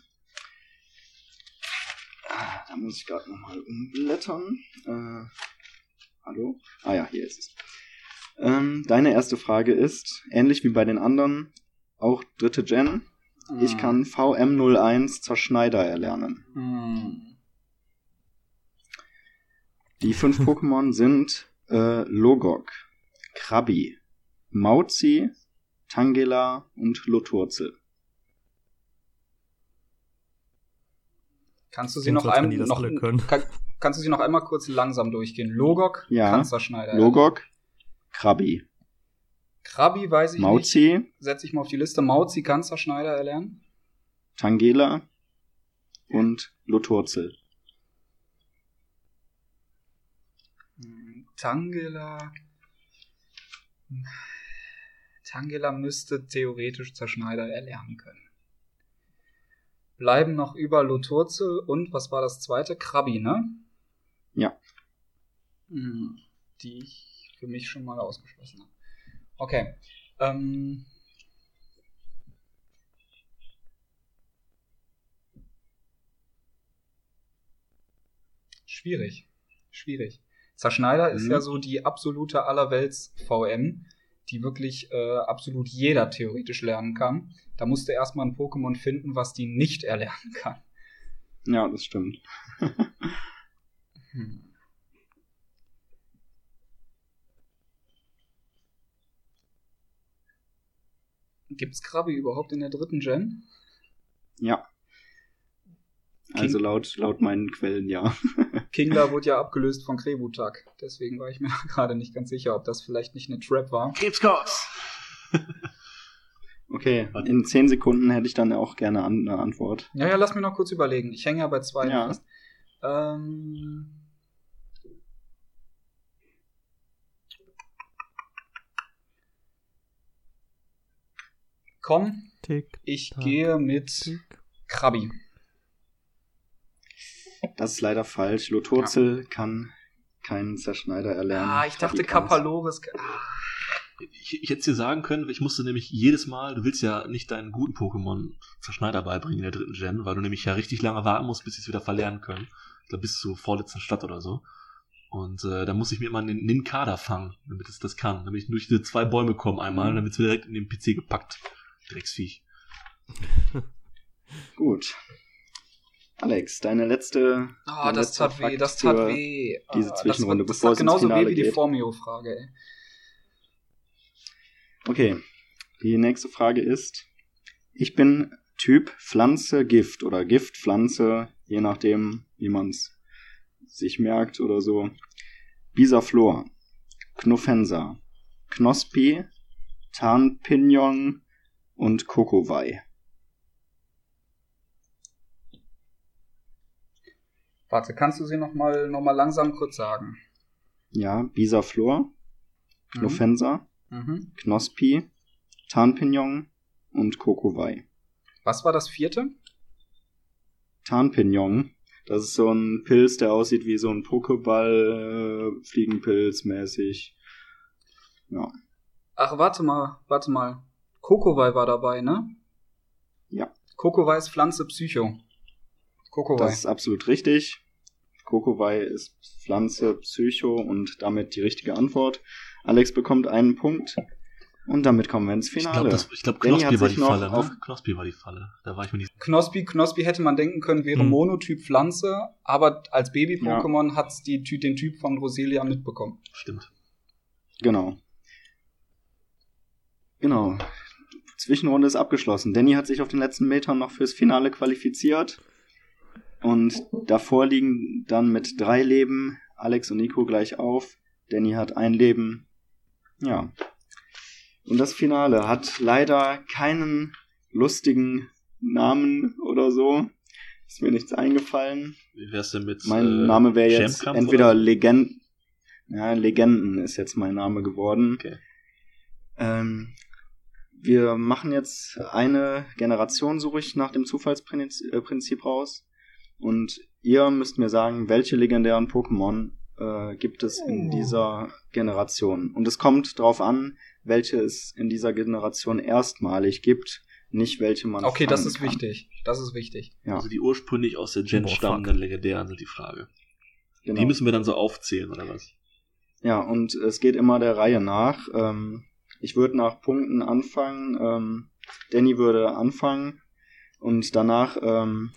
Ah, Da muss ich gerade nochmal umblättern. Äh, hallo? Ah ja, hier ist es. Ähm, deine erste Frage ist, ähnlich wie bei den anderen, auch dritte Gen. Ich kann V M null eins Zerschneider erlernen. Hm. Die fünf Pokémon sind äh, Logok, Krabi, Mauzi, Tangela und Loturzel. Kannst du sie Klingt noch so, als wenn einmal die das noch, alle können. kann, kannst du sie noch einmal kurz langsam durchgehen? Logok, Ja, Kanzlerschneider. Logok, Krabi, Krabi weiß ich nicht. Mauzi, Setze ich mal auf die Liste. Mauzi, Kanzlerschneider erlernen. Tangela und Loturzel. Hm, Tangela. Tangela müsste theoretisch Zerschneider erlernen können. Bleiben noch über Loturzel und was war das zweite? Krabi, ne? Ja. Hm, die ich für mich schon mal ausgeschlossen habe. Okay. Ähm. Schwierig. Schwierig. Zerschneider ist Mhm. ja so die absolute Allerwelts-V M, die wirklich äh, absolut jeder theoretisch lernen kann. Da musst du erstmal ein Pokémon finden, was die nicht erlernen kann. Ja, das stimmt. Hm. Gibt's Krabi überhaupt in der dritten Gen? Ja. Also laut, laut meinen Quellen ja. Kingler wurde ja abgelöst von Krebutak. Deswegen war ich mir gerade nicht ganz sicher, ob das vielleicht nicht eine Trap war. Krebskurs! Okay, in zehn Sekunden hätte ich dann auch gerne an- eine Antwort. Ja, ja, lass mich noch kurz überlegen. Ich hänge ja bei zwei Ja. fest. Ähm... Komm, Tick, ich tack, gehe mit tick. Krabi. Das ist leider falsch. Loturzel kann keinen Zerschneider erlernen. Ah, ich dachte Krabi kann's. Kapaloris. Ah. Ich, ich hätte es dir sagen können, ich musste nämlich jedes Mal, du willst ja nicht deinen guten Pokémon Zerschneider beibringen in der dritten Gen, weil du nämlich ja richtig lange warten musst, bis sie es wieder verlernen können. Ich glaube, bis zur vorletzten Stadt oder so. Und äh, da muss ich mir immer einen Ninkada fangen, damit es das kann. Damit ich durch diese zwei Bäume komme einmal, damit es direkt in den P C gepackt. Drecksviech. Gut. Alex, deine letzte. Ah, dein das letzter tat weh, Fakt das tat für weh. diese Ah, das Zwischenrunde, wird- das bevor tat es ins genauso Finale weh wie die geht. Formio-Frage, ey. Okay. Die nächste Frage ist: Ich bin Typ Pflanze, Gift oder Gift, Pflanze, je nachdem, wie man es sich merkt oder so. Bisaflor, Knofensa, Knospi, Tarnpignon und Kokowai. Warte, kannst du sie noch mal, noch mal langsam kurz sagen? Ja, Bisaflor, Knofensa, Mhm. Knospi, Tarnpignon und Kokowai. Was war das vierte? Tarnpignon, das ist so ein Pilz, der aussieht wie so ein Pokéball, äh, Fliegenpilz mäßig. Ja. Ach, warte mal, warte mal. Kokowai war dabei, ne? Ja. Kokowai ist Pflanze Psycho. Kokowai. Das ist absolut richtig. Kokowai ist Pflanze Psycho und damit die richtige Antwort. Alex bekommt einen Punkt und damit kommen wir ins Ich Finale. glaube, glaub, Danny Knospi hat war sich die noch Falle, auf- ne? Knospi war die Falle. Da war ich mir nicht. Knospi, Knospi hätte man denken können, wäre Hm. Monotyp Pflanze, aber als Baby-Pokémon hat's die, Ty- den Typ von Roselia mitbekommen. Stimmt. Genau. Genau. Zwischenrunde ist abgeschlossen. Danny hat sich auf den letzten Metern noch fürs Finale qualifiziert. Und davor liegen dann mit drei Leben Alex und Nico gleich auf. Danny hat ein Leben. Ja. Und das Finale hat leider keinen lustigen Namen oder so. Ist mir nichts eingefallen. Wie wär's denn mit Mein äh, Name wäre jetzt Champ-Kampf entweder oder so? Legenden. Ja, Legenden ist jetzt mein Name geworden. Okay. Ähm, wir machen jetzt eine Generation, suche ich nach dem Zufallsprinzip raus. Und ihr müsst mir sagen, welche legendären Pokémon äh, gibt es in dieser Generation. Und es kommt drauf an, welche es in dieser Generation erstmalig gibt, nicht welche man Okay, das fangen ist kann. wichtig. Das ist wichtig. Ja, Also die ursprünglich aus der Gen Boah, stammenden Legendären sind die Frage. genau. Die müssen wir dann so aufzählen, oder was? Ja, und es geht immer der Reihe nach. Ähm, ich würde nach Punkten anfangen. Ähm, Danny würde anfangen. Und danach ähm,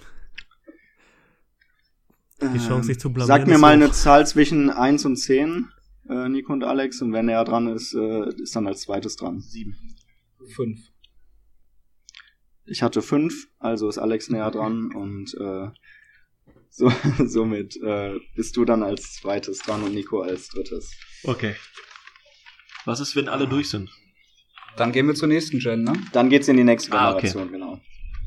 Die Chance, sich zu blamieren, Sag mir ist mal hoch. eine Zahl zwischen eins und zehn, äh, Nico und Alex. Und wenn er dran ist, äh, ist dann als zweites dran. Sieben. Fünf. Ich hatte fünf, also ist Alex näher dran. Und äh, so, somit äh, bist du dann als zweites dran und Nico als drittes. Okay. Was ist, wenn alle durch sind? Dann gehen wir zur nächsten Gen, ne? Dann geht's in die nächste Ah, okay. Generation, genau.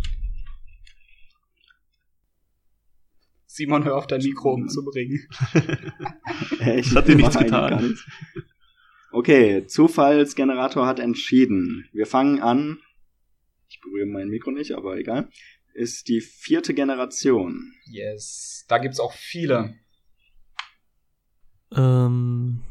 Simon, hör auf, dein Mikro umzubringen. Ich hat dir nichts mach getan. eigentlich gar nichts. Okay, Zufallsgenerator hat entschieden. Wir fangen an. Ich berühre mein Mikro nicht, aber egal. Ist die vierte Generation. Yes. Da gibt's auch viele. Ähm,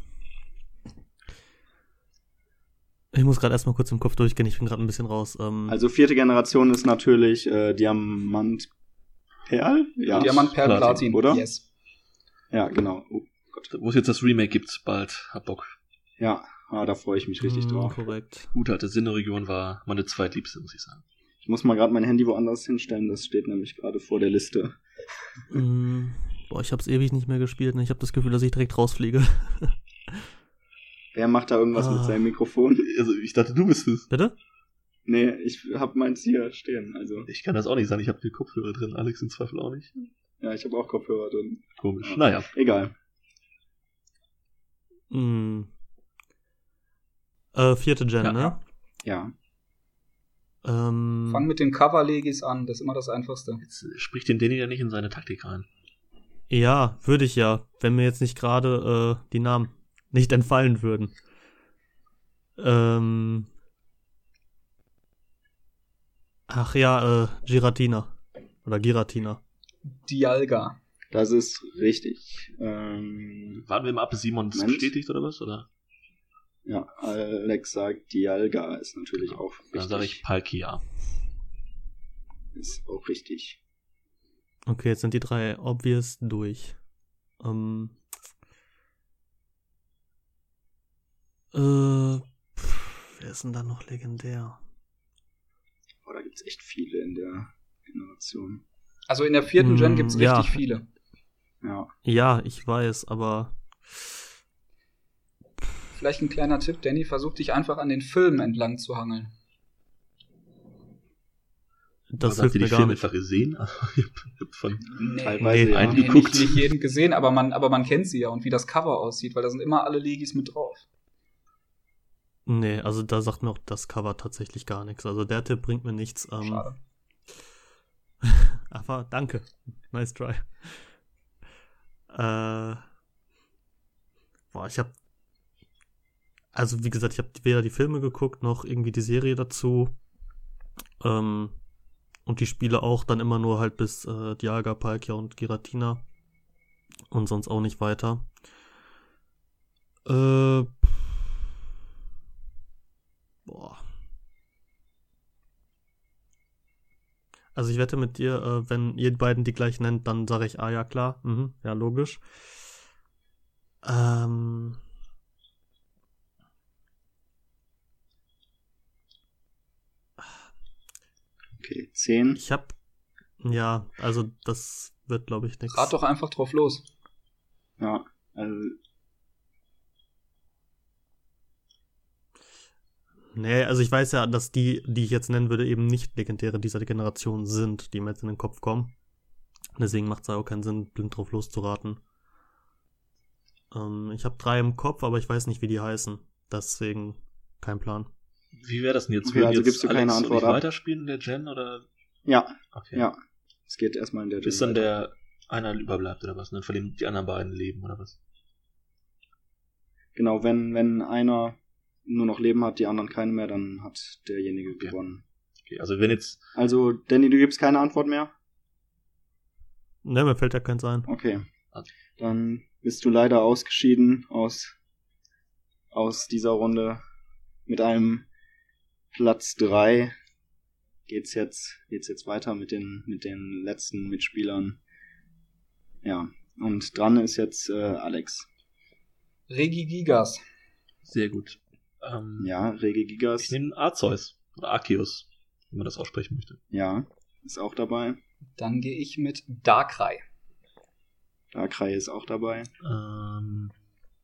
ich muss gerade erstmal kurz im Kopf durchgehen, ich bin gerade ein bisschen raus. Ähm, Also vierte Generation ist natürlich äh, Diamant Perl? Ja. Diamant, Perl, Platin, Platin. oder? Yes. Ja, genau. Oh, Wo es jetzt das Remake gibt, bald. Hab Bock. ja, ah, da freue ich mich richtig mh, drauf. Korrekt. Gut, alte Sinnoh-Region war meine zweitliebste, muss ich sagen. Ich muss mal gerade mein Handy woanders hinstellen, das steht nämlich gerade vor der Liste. Mm, boah, ich hab's ewig nicht mehr gespielt und ich habe das Gefühl, dass ich direkt rausfliege. Wer macht da irgendwas Ah. mit seinem Mikrofon? Also ich dachte, du bist es. Bitte? Nee, ich hab meins hier stehen. Also, Ich kann das auch nicht sagen, ich habe die Kopfhörer drin. Alex im Zweifel auch nicht. ja, ich habe auch Kopfhörer drin. Komisch. Ja. Naja. Egal. Mm. Äh, vierte Gen, Ja. ne? Ja. Ähm, Fang mit den Cover-Legis an, das ist immer das Einfachste. Jetzt spricht den Danny ja nicht in seine Taktik rein. ja, würde ich ja, wenn mir jetzt nicht gerade äh, die Namen nicht entfallen würden. Ähm, ach ja, äh, Giratina. Oder Giratina. Dialga. Das ist richtig. Ähm, Warten wir mal ab, bis Simon das Moment. bestätigt oder was? Oder? ja, Alex sagt, Dialga ist natürlich auch richtig. Dann sage ich Palkia. Ist auch richtig. Okay, jetzt sind die drei obvious durch. Ähm, äh, pff, wer ist denn da noch legendär? Oh, da gibt's echt viele in der Generation. Also in der vierten Gen Mm, gibt's ja. richtig viele. Ja. Ja, ich weiß, aber Vielleicht ein kleiner Tipp, Danny, versuch dich einfach an den Filmen entlang zu hangeln. das Habt hilft ihr die mir gar Filme nicht. einfach gesehen? Ich hab von Nee, Teilweise, Nee, ja. einen nee, geguckt. nicht, nicht jeden gesehen, aber man, aber man kennt sie ja und wie das Cover aussieht, weil da sind immer alle Legis mit drauf. Nee, also da sagt mir auch das Cover tatsächlich gar nichts. Also der Tipp bringt mir nichts. Ähm, Schade. aber danke. Nice try. Äh, boah, ich hab also wie gesagt, ich habe weder die Filme geguckt, noch irgendwie die Serie dazu. Ähm, und die Spiele auch dann immer nur halt bis äh, Dialga, Palkia und Giratina. Und sonst auch nicht weiter. Äh, boah. Also ich wette mit dir, äh, wenn ihr beiden die gleich nennt, dann sage ich, ah ja klar, mhm, ja logisch. Ähm... Okay, zehn. Ich hab, ja, also das wird, glaube ich, nichts. Rat doch einfach drauf los. Ja, also Nee, also ich weiß ja, dass die, die ich jetzt nennen würde, eben nicht legendäre dieser Generation sind, die mir jetzt in den Kopf kommen. Deswegen macht es auch keinen Sinn, blind drauf loszuraten. Ähm, ich habe drei im Kopf, aber ich weiß nicht, wie die heißen. Deswegen kein Plan. Wie wäre das denn jetzt? Okay, Würden also jetzt gibst du keine Alex und Antwort ich ab? weiterspielen in der Gen oder? Ja, Okay. ja. Es geht erstmal in der Bis Gen dann weiter. der einer überbleibt oder was? Und dann verlieren die anderen beiden Leben oder was? Genau, wenn, wenn einer nur noch Leben hat, die anderen keine mehr, dann hat derjenige Okay. gewonnen. Okay, also wenn jetzt, Also, Danny, du gibst keine Antwort mehr? Ne, mir fällt ja keins ein. Okay. Also- Dann bist du leider ausgeschieden aus, aus dieser Runde. Mit einem Platz drei geht's jetzt, geht's jetzt weiter mit den, mit den letzten Mitspielern. Ja. Und dran ist jetzt äh, Alex. Regigigas. sehr gut. Ähm, Ja, Rege Gigas. Ich nehme Arceus oder Arceus, wenn man das aussprechen möchte. Ja, ist auch dabei. Dann gehe ich mit Darkrai. Darkrai ist auch dabei. Ähm,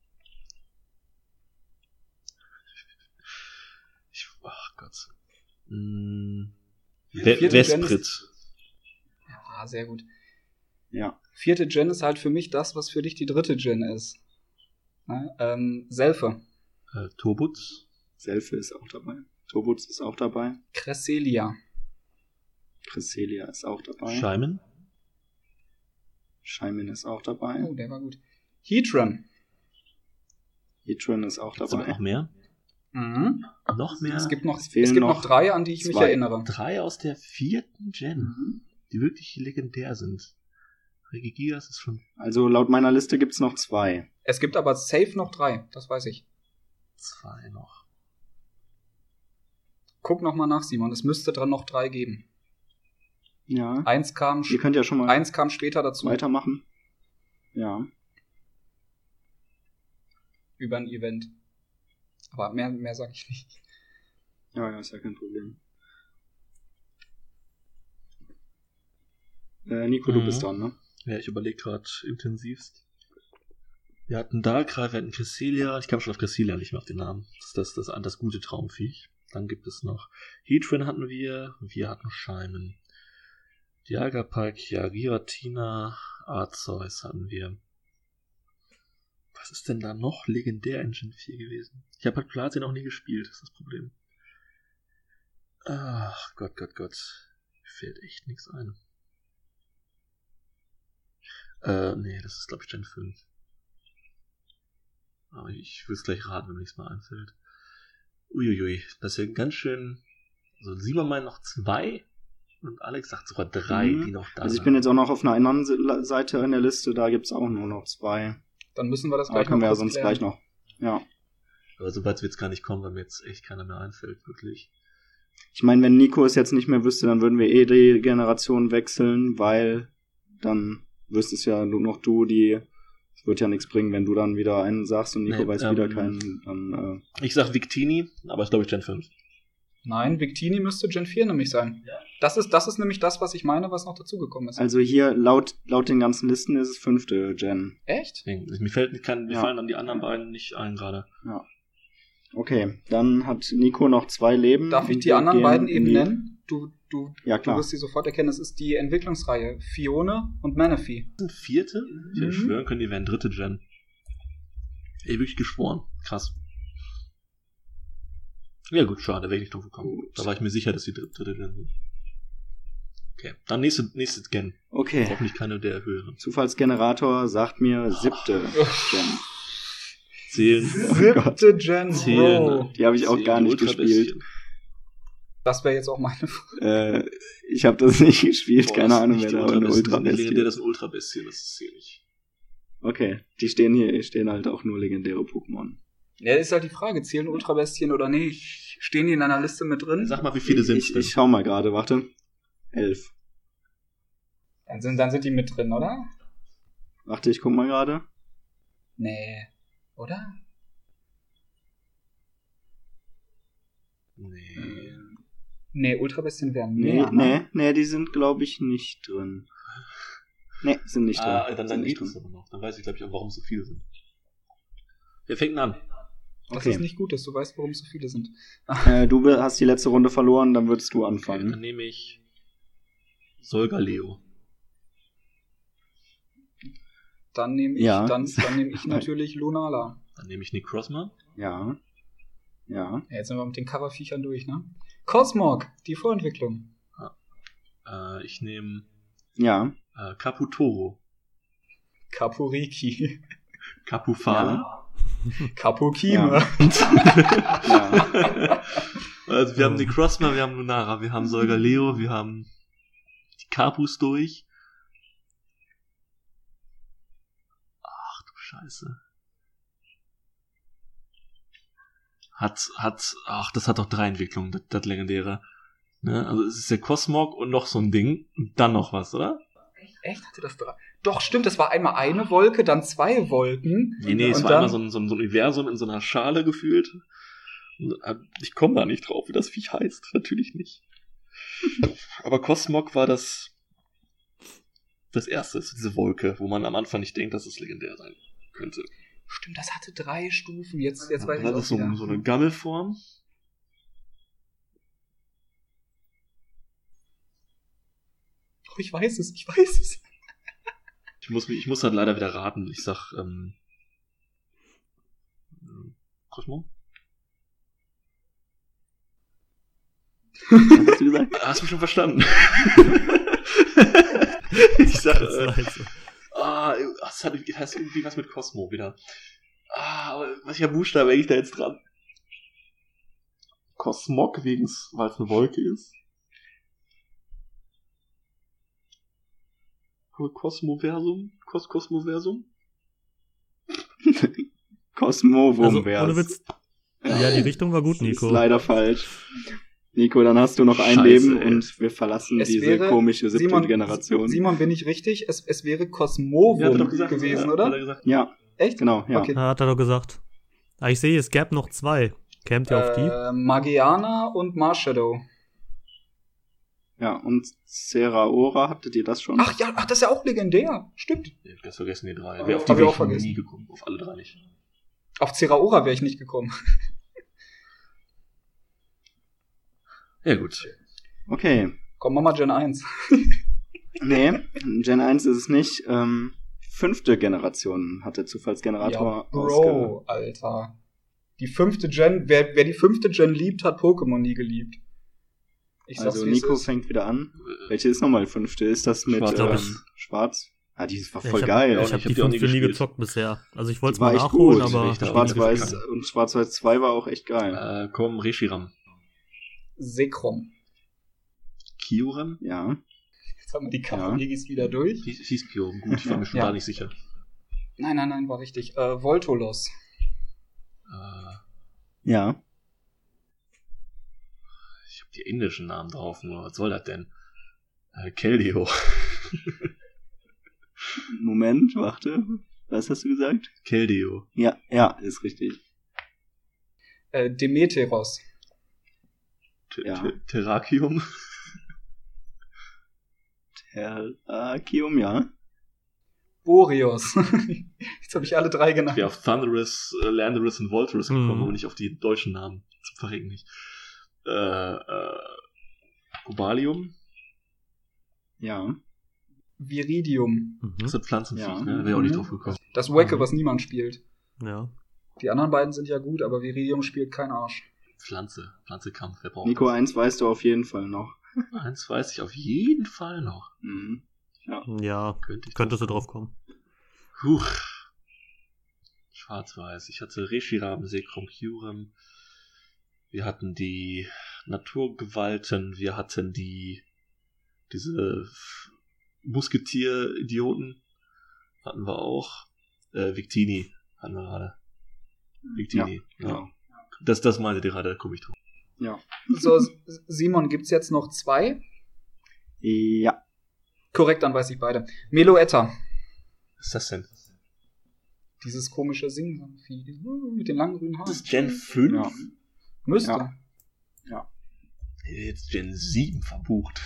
ich, ach Gott. Hm, We Vierte Vesprit. Ja, sehr gut. Ja. Vierte Gen ist halt für mich das, was für dich die dritte Gen ist. Ne? Ähm, Selfe. Äh, Turbutz. Selfie ist auch dabei. Turbutz ist auch dabei. Cresselia. Cresselia ist auch dabei. Scheimen. Scheimin ist auch dabei. Oh, der war gut. Heatran. Heatran ist auch Gibt's aber dabei. noch mehr? Mhm. Noch mehr? Es gibt noch, Es es fehlen gibt noch noch drei, an die ich mich zwei. erinnere. Drei aus der vierten Gen, Mhm. die wirklich legendär sind. Regigigas ist schon Also laut meiner Liste gibt's noch zwei. Es gibt aber safe noch drei, das weiß ich. zwei noch. Guck noch mal nach, Simon. Es müsste dran noch drei geben. Ja. Eins kam, Ihr könnt ja schon mal eins kam später dazu. weitermachen. Ja. Über ein Event. Aber mehr, mehr sage ich nicht. Ja, ja, ist ja kein Problem. Äh, Nico, du Mhm. bist dran, ne? Ja, ich überlege gerade intensivst. Wir hatten Darkrai, wir hatten Cresselia. Ich kam schon auf Cresselia, nicht mehr auf den Namen. Das ist das, das, das gute Traumviech. Dann gibt es noch Heatran hatten wir. Wir hatten Scheimen. Dialga-Pike, ja, Giratina, Arceus hatten wir. Was ist denn da noch legendär in Gen vier gewesen? Ich habe halt Platin noch nie gespielt, das ist das Problem. Ach Gott, Gott, Gott. Mir fällt echt nichts ein. Äh, nee, das ist glaube ich Gen fünf. Aber ich will es gleich raten, wenn mir nichts mal einfällt. Uiuiui, das ist ja ganz schön. Also Simon meint noch zwei und Alex sagt sogar drei, Mhm. die noch da Also ich sind. bin jetzt auch noch auf einer anderen Se- Seite in der Liste, da gibt's auch nur noch zwei. Dann müssen wir das Aber gleich können noch wir ja kurz sonst klären. gleich noch. Ja. Aber so weit wird es gar nicht kommen, weil mir jetzt echt keiner mehr einfällt, wirklich. Ich meine, wenn Nico es jetzt nicht mehr wüsste, dann würden wir eh die Generation wechseln, weil dann wüsstest ja nur noch du, die es wird ja nichts bringen, wenn du dann wieder einen sagst und Nico Nee, weiß ähm, wieder keinen, dann äh, Ich sag Victini, aber ist glaube ich Gen fünf. Nein, Victini müsste Gen vier nämlich sein. Das ist, das ist nämlich das, was ich meine, was noch dazugekommen ist. also hier laut laut den ganzen Listen ist es fünfte Gen. Echt? Deswegen, mir fällt kann, mir Ja. fallen dann die anderen beiden nicht ein gerade. Okay, dann hat Nico noch zwei Leben. Darf ich und die wir anderen gehen beiden in eben die- nennen? Du, du, Ja, du klar. wirst sie sofort erkennen. Es ist die Entwicklungsreihe Fione und Manaphy. Das sind vierte? Ich hätte Mhm. schwören können, die wären dritte Gen. Ey, wirklich geschworen. Krass. Ja gut, schade, wäre ich nicht drauf gekommen. Gut. Da war ich mir sicher, dass die dritte, dritte Gen sind. Okay, dann nächste, nächste Gen. Okay, Hoffentlich keine der höheren. Zufallsgenerator sagt mir siebte Gen. Zählen. Oh Gott. Siebte Gen, Zählen. Bro. Die habe ich auch zählen gar die nicht Ultrabestien. gespielt. Das wäre jetzt auch meine Frage. Äh, ich habe das nicht gespielt, Boah, keine das ist Ahnung, nicht wer die da eine Ultrabestien, die sind nicht Ultrabestie legendär, das ist. sind Ultrabestien, das ist hier nicht. Okay, die stehen hier, hier stehen halt auch nur legendäre Pokémon. Ja, ist halt die Frage, zählen Ultrabestien oder nicht? Stehen die in einer Liste mit drin? Sag mal, wie viele sind es ich, denn? ich schau mal gerade, warte. Elf. Dann sind, dann sind die mit drin, oder? Warte, ich guck mal gerade. Nee. Oder? Nee. Nee, Ultrabestien wären Nee, mehr. ne? nee, nee, die sind, glaube ich, nicht drin. Nee, sind nicht drin. Ah, dann, sind dann nicht geht es drin. aber noch. Dann weiß ich, glaube ich, auch, warum es so viele sind. Wer fängt denn an? Das Okay. ist nicht gut, dass du weißt, warum so viele sind. Äh, du be- hast die letzte Runde verloren, dann würdest du Okay, anfangen. dann nehme ich Solgaleo. Dann nehme ich, Ja. dann, dann nehm ich natürlich Lunala. Dann nehme ich Necrozma. Ja. Ja. Ja, jetzt sind wir mit den Coverviechern durch, ne? Cosmog, die Vorentwicklung. Äh, ich nehme Ja. äh, Kaputoro. Kapuriki. Kapufala. Kapukime. Ja. Also wir haben Necrozma, wir haben Lunara, wir haben Solgaleo, wir haben die Kapus durch. Ach du Scheiße. Hat, hat, ach, das hat doch drei Entwicklungen, das, das Legendäre. Ne? Also es ist der Cosmog und noch so ein Ding und dann noch was, oder? Echt? Hatte das drei? Doch, stimmt, das war einmal eine Wolke, dann zwei Wolken. Nee, nee, es und war dann, einmal so ein, so, ein, so ein Universum in so einer Schale gefühlt. Ich komme da nicht drauf, wie das Viech heißt. Natürlich nicht. Aber Cosmog war das das erste, diese Wolke, wo man am Anfang nicht denkt, dass es legendär sein könnte. Stimmt, das hatte drei Stufen. Jetzt, jetzt weiß ich Das auch ist so, wieder. so eine Gammelform. Oh, ich weiß es, ich weiß es. Ich muss, mich- ich muss halt leider wieder raten. Ich sag, ähm, Cosmog? Was hast du gesagt? Hast du mich schon verstanden? ich sag, Das äh, war halt so. ah, das hat, das heißt irgendwie was mit Cosmo wieder. Ah, aber welcher Buchstabe hänge ich da jetzt dran? Cosmog, wegen's, weil es eine Wolke ist. Cosmoversum? Cos Cosmoversum? Cosmovum Also, wär's. ohne Witz. Ja, die Richtung war gut, Das ist Nico. leider falsch. Nico, dann hast du noch ein Scheiße, Leben ey. und wir verlassen Es diese wäre- komische siebte Simon, Generation. Simon, bin ich richtig? Es, es wäre Cosmovum gewesen, ja, oder? Hat er gesagt. Ja, Echt? genau, ja. Okay. Ja, hat er doch gesagt. Ah, ich sehe, es gab noch zwei. Kämt ihr auf die? Äh, Magiana und Marshadow. Ja, und Zeraora, hattet ihr das schon? Ach ja, ach, das ist ja auch legendär. Stimmt. Ich hab ganz vergessen, die drei. Oh, Wer auf hab die ich wäre auch ich vergessen. nie gekommen. Auf alle drei nicht. Auf Zeraora wäre ich nicht gekommen. Ja, gut. Okay. Komm, mach mal Gen eins. Nee, Gen eins ist es nicht. Ähm, fünfte Generation hat der Zufallsgenerator Ja, ausge... Bro, Alter. Die fünfte Gen, wer, wer die fünfte Gen liebt, hat Pokémon nie geliebt. Ich sag's, Also wie es Nico ist. fängt wieder an. Äh, Welche ist nochmal die fünfte? Ist das mit Schwarz, ähm, glaub ich. Schwarz? Ah, die war Ja, voll ich geil. Hab, ich ich hab habe die die auch nie fünfte nie gespielt. gezockt bisher. Also ich wollte es Die war mal echt nachholen, gut. aber Ich dachte, Schwarz-Weiß Ja. und Schwarz-Weiß zwei war auch echt geil. Äh, komm, Reshiram. Sekrom. Kyurem? Ja. Jetzt haben wir die Kampflegis wieder durch. Hieß, hieß Kyurem. Gut, ich war mir schon Ja. gar nicht sicher. Nein, nein, nein, war richtig. Äh, Voltolos. Äh, Ja. ich hab die indischen Namen drauf, nur was soll das denn? Äh, Keldeo. Moment, warte. Was hast du gesagt? Keldeo. Ja, ja, ist richtig. Äh, Demeteros. T- Ja. T- Terrakium. Terrakium, ja. Boreos. Jetzt habe ich alle drei Ich genannt. wäre auf Thunderous, äh, Landorus und Volturus gekommen, Mhm. aber nicht auf die deutschen Namen. Zum Verrecken nicht. Äh, äh, Cobalium. Ja. Viridium. Mhm. Das ist ein Pflanzenviech, Ja. ne? Wäre auch nicht Mhm. drauf gekommen. Das Wacke, Mhm. was niemand spielt. Ja. Die anderen beiden sind ja gut, aber Viridium spielt kein Arsch. Pflanze. Pflanzekampf. Wer braucht Nico, das? eins weißt du auf jeden Fall noch. Eins weiß ich auf jeden Fall noch. Mhm. Ja, Könnte ich könntest du drauf kommen. Huch. Schwarz-Weiß. Ich hatte Reshiram, Sekrom, Kyurem. Wir hatten die Naturgewalten. Wir hatten die diese F- Musketier-Idioten. Hatten wir auch. Äh, Victini hatten wir gerade. Victini. Ja, Genau. Das, das meinte ihr gerade, da komme ich drauf. Ja. So, S- Simon, gibt's jetzt noch zwei? Ja. Korrekt, dann weiß ich beide. Meloetta. Was ist das denn? Dieses komische Singvieh mit den langen grünen Haaren. Das ist Gen fünf? Ja. Müsste. Ja. Jetzt Gen sieben verbucht.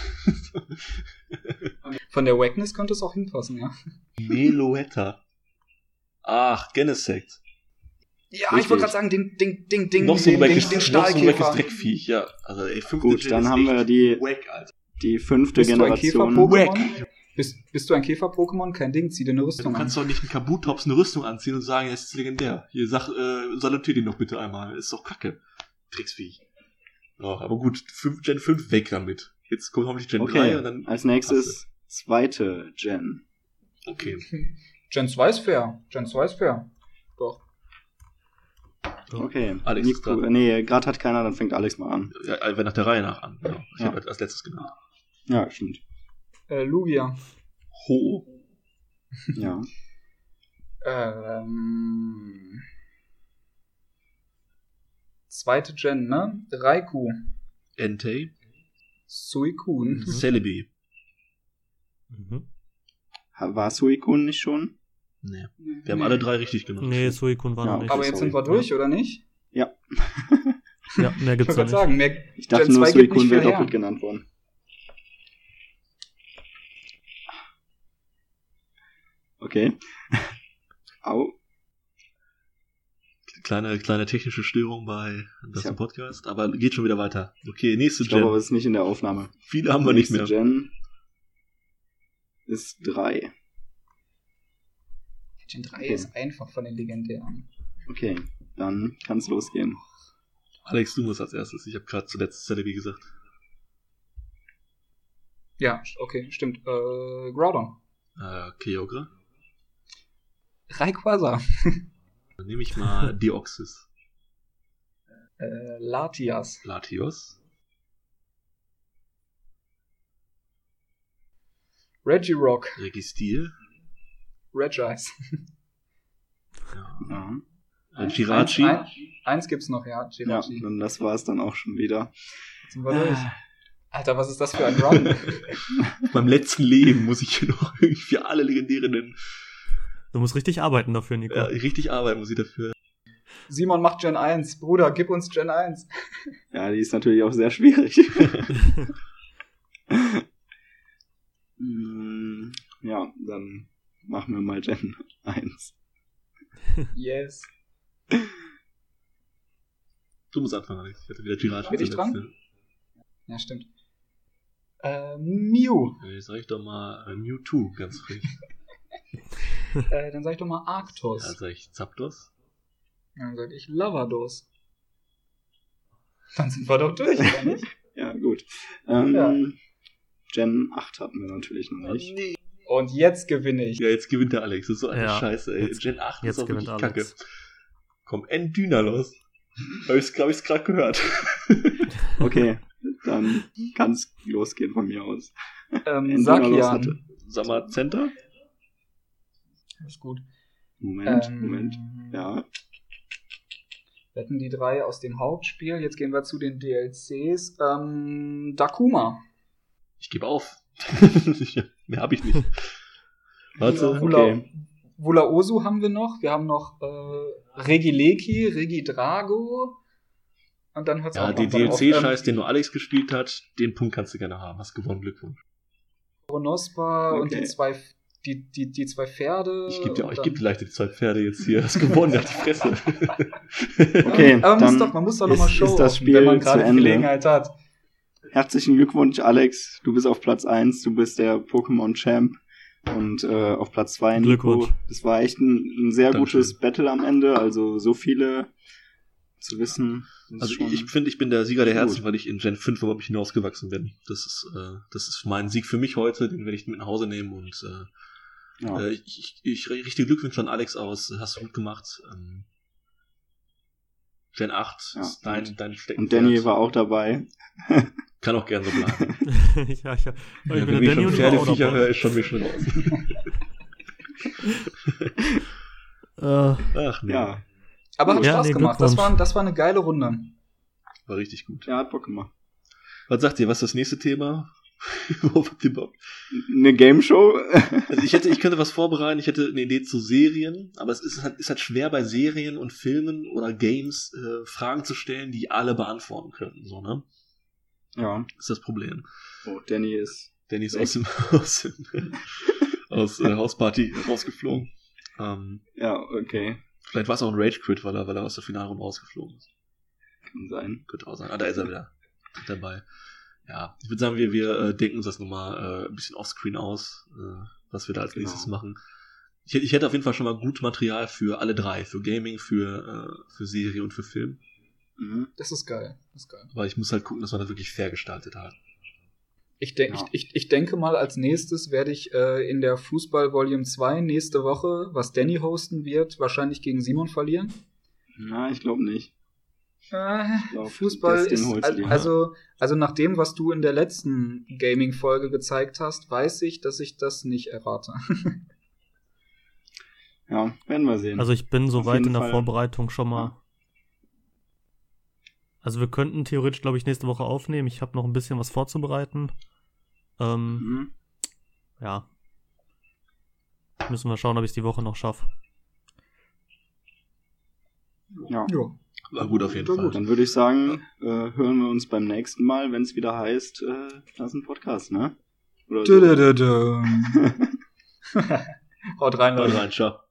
Von der Wackness könnte es auch hinpassen, ja. Meloetta. Ach, Genesect. Ja, Richtig. ich wollte gerade sagen, den, den, den, den, noch so ein den, den, wackes, den noch so ein wackes Stahlkäfer. Dreckviech, ja. Also, ey, fünfte Gut, Gen dann ist haben echt wir die, wack, Alter. die fünfte Bist du ein Generation. Käfer-Pokémon? Bist, bist du ein Käfer-Pokémon? Kein Ding, zieh dir eine Du Rüstung kannst an. doch nicht einen Kabutops eine Rüstung anziehen und sagen, es ist legendär. Hier, sag, äh, salutier den doch bitte einmal. Ist doch kacke. Tricksvieh. Ja, aber gut, fünf, Gen fünf weg damit. Jetzt kommt hoffentlich Gen Okay, drei und dann... als nächstes zweite Gen. Okay. Gen zwei ist fair. Gen zwei ist fair. Doch. Okay, Alex ist Nico, dran. nee, gerade hat keiner, dann fängt Alex mal an. Ja, einfach nach der Reihe nach an. Genau. Ich Ja. habe als letztes genannt. Ja, stimmt. Äh, Lugia. Ho. Ja. Ähm, zweite Gen, ne? Raikou. Entei. Suicune. Mhm. Celebi. Mhm. Ha- War Suicune nicht schon? Nee. Wir haben alle drei richtig genannt. Nee, Suicune war Ja, noch okay. nicht. Aber jetzt sorry. sind wir durch, oder nicht? Ja. Ja, mehr Ich gibt's wollte da gerade nicht. sagen, mehr Ich dachte Gen nur, zwei gibt nicht Suicune wäre viel her. doppelt genannt worden. Okay. Au. Kleine, kleine technische Störung bei das Tja. im Podcast, aber geht schon wieder weiter. Okay, nächste Ich glaube aber, Gen. es ist nicht in der Aufnahme. Viele haben wir nicht Nächste mehr. Gen ist drei. Gen drei Okay. ist einfach von den legendären. Okay, dann kann's losgehen. Alex, du musst als erstes. Ich habe gerade zuletzt Celebi gesagt. Ja, okay, stimmt. Äh, Groudon. Äh, Kyogre. Rayquaza. Dann nehme ich mal Deoxys. Äh, Latias. Latios. Regirock. Registil. Regice. Ja. Ja. Äh, Jirachi. Eins, ein, eins gibt's noch, ja. Ja, Jirachi. und das war's dann auch schon wieder. Jetzt sind wir durch. Alter, was ist das für ein Run? Beim letzten Leben muss ich hier noch irgendwie alle Legendäre nennen. Du musst richtig arbeiten dafür, Nico. Ja, richtig arbeiten muss ich dafür. Simon macht Gen eins. Bruder, gib uns Gen eins. Ja, die ist natürlich auch sehr schwierig. Mm, ja, dann machen wir mal Gen eins. Yes. Du musst anfangen, Alex. Ich hatte wieder Jirachi. Bin ich zuletzt, dran? Ja, stimmt. Äh, Mew. Ja. Jetzt sag ich doch mal äh, Mewtwo, ganz frech. Äh, dann sag ich doch mal Arctos. Dann sag ich Zapdos. Dann sag ich Lavados. Dann sind wir doch durch, oder nicht? Ja, gut. Ähm, Ja. Gen acht hatten wir natürlich noch nicht. Nee. Und jetzt gewinne ich. Ja, jetzt gewinnt der Alex. Das ist so eine Ja, Scheiße, ey. jetzt- Gen acht jetzt ist auch gewinnt wirklich kacke. Alex. Komm, Endynalos. Hab ich's, glaub ich's gerade gehört. Okay, dann kann's losgehen von mir aus. Ähm, Endynalos hatte. Sakian. Sag mal, Center? Ist gut. Moment, Ähm, Moment. Ja, Wir hatten die drei aus dem Hauptspiel. Jetzt gehen wir zu den D L Cs. Ähm, Dakuma. Ich gebe auf. Mehr hab ich nicht. Warte. Wula, okay. Wulaosu haben wir noch. Wir haben noch äh, Regileki, Regidrago. Und dann hört's Ja, auch den noch dann auf. D L C-Scheiß, den nur Alex gespielt hat, den Punkt kannst du gerne haben. Hast gewonnen, Glückwunsch. Kronospa und Okay. die zwei, die, die, die zwei Pferde. Ich gebe dir, und ich dann- geb dir leicht die zwei Pferde jetzt hier. Hast gewonnen, der hat die Fresse. Okay, Aber man muss dann doch, man muss doch ist- nochmal Show ist das offen, wenn man Spiel gerade zu die Ende. Gelegenheit hat. herzlichen Glückwunsch, Alex. Du bist auf Platz eins, du bist der Pokémon-Champ. Und äh, auf Platz zwei Nico. Glückwunsch. Das war echt ein, ein sehr Dankeschön. gutes Battle am Ende. Also so viele zu wissen. ist Also schon ich, ich finde, ich bin der Sieger der Herzen, gut. weil ich in Gen fünf überhaupt nicht hinausgewachsen bin. Das ist, äh, das ist mein Sieg für mich heute, den werde ich mit nach Hause nehmen und äh, ja. äh, ich, ich, ich richte Glückwünsche an Alex aus, hast du gut gemacht. Ähm, Gen acht Ja, ist dein, und- dein Steckenpferd. Und Danny war auch dabei. Kann auch gerne so bleiben. ja, ja. Aber Ja, ich wenn bin ich der Danny schon und du war auch Pferdeviecher dabei. höre, ist schon mir schon raus. Äh, Ach nee, Ja, Aber hat Ja, Spaß nee, gemacht. Das Glückwunsch. war, das war eine geile Runde. war richtig gut. er hat Bock gemacht. Was sagt ihr, was ist das nächste Thema? Worauf habt ihr Bock? Eine Game Show? Also ich hätte, ich könnte was vorbereiten, ich hätte eine Idee zu Serien, aber es ist halt, ist halt schwer bei Serien und Filmen oder Games äh, Fragen zu stellen, die alle beantworten können, so, ne? Ja. Das ist das Problem. Oh, Danny ist. Danny ist Weg. aus dem, aus, dem, aus äh, Hausparty rausgeflogen. Ähm, Ja, okay. vielleicht war es auch ein Rage-Quit, weil er, weil er aus der Finalrunde rausgeflogen ist. Kann sein. Könnte auch sein. Ah, da ist er wieder. Mit dabei. ja, ich würde sagen, wir, wir äh, denken uns das nochmal äh, ein bisschen offscreen aus, äh, was wir da als Genau. nächstes machen. Ich, ich hätte auf jeden Fall schon mal gut Material für alle drei, für Gaming, für, äh, für Serie und für Film. Mhm. Das ist geil. Das ist geil. Aber ich muss halt gucken, dass wir das wirklich fair gestaltet haben. Ich, de- Ja. ich, ich, ich denke mal, als nächstes werde ich äh, in der Fußball Volume zwei nächste Woche, was Danny hosten wird, wahrscheinlich gegen Simon verlieren. Na, ich glaube nicht. Äh, glaub, Fußball das Ding ist, holst du dir. also, also nach dem, was du in der letzten Gaming-Folge gezeigt hast, weiß ich, dass ich das nicht errate. Ja, werden wir sehen. Also ich bin Auf soweit jeden in der Fall. Vorbereitung schon mal. Also wir könnten theoretisch, glaube ich, nächste Woche aufnehmen. Ich habe noch ein bisschen was vorzubereiten. Ähm, Mhm. ja. Müssen wir schauen, ob ich es die Woche noch schaffe. Ja. Ja. War gut auf jeden War Fall. gut. Dann würde ich sagen, äh, hören wir uns beim nächsten Mal, wenn es wieder heißt, äh, das ist ein Podcast, ne? Oder so. Dö-dö-dö-dö. Haut rein, Haut Leute. rein, ciao.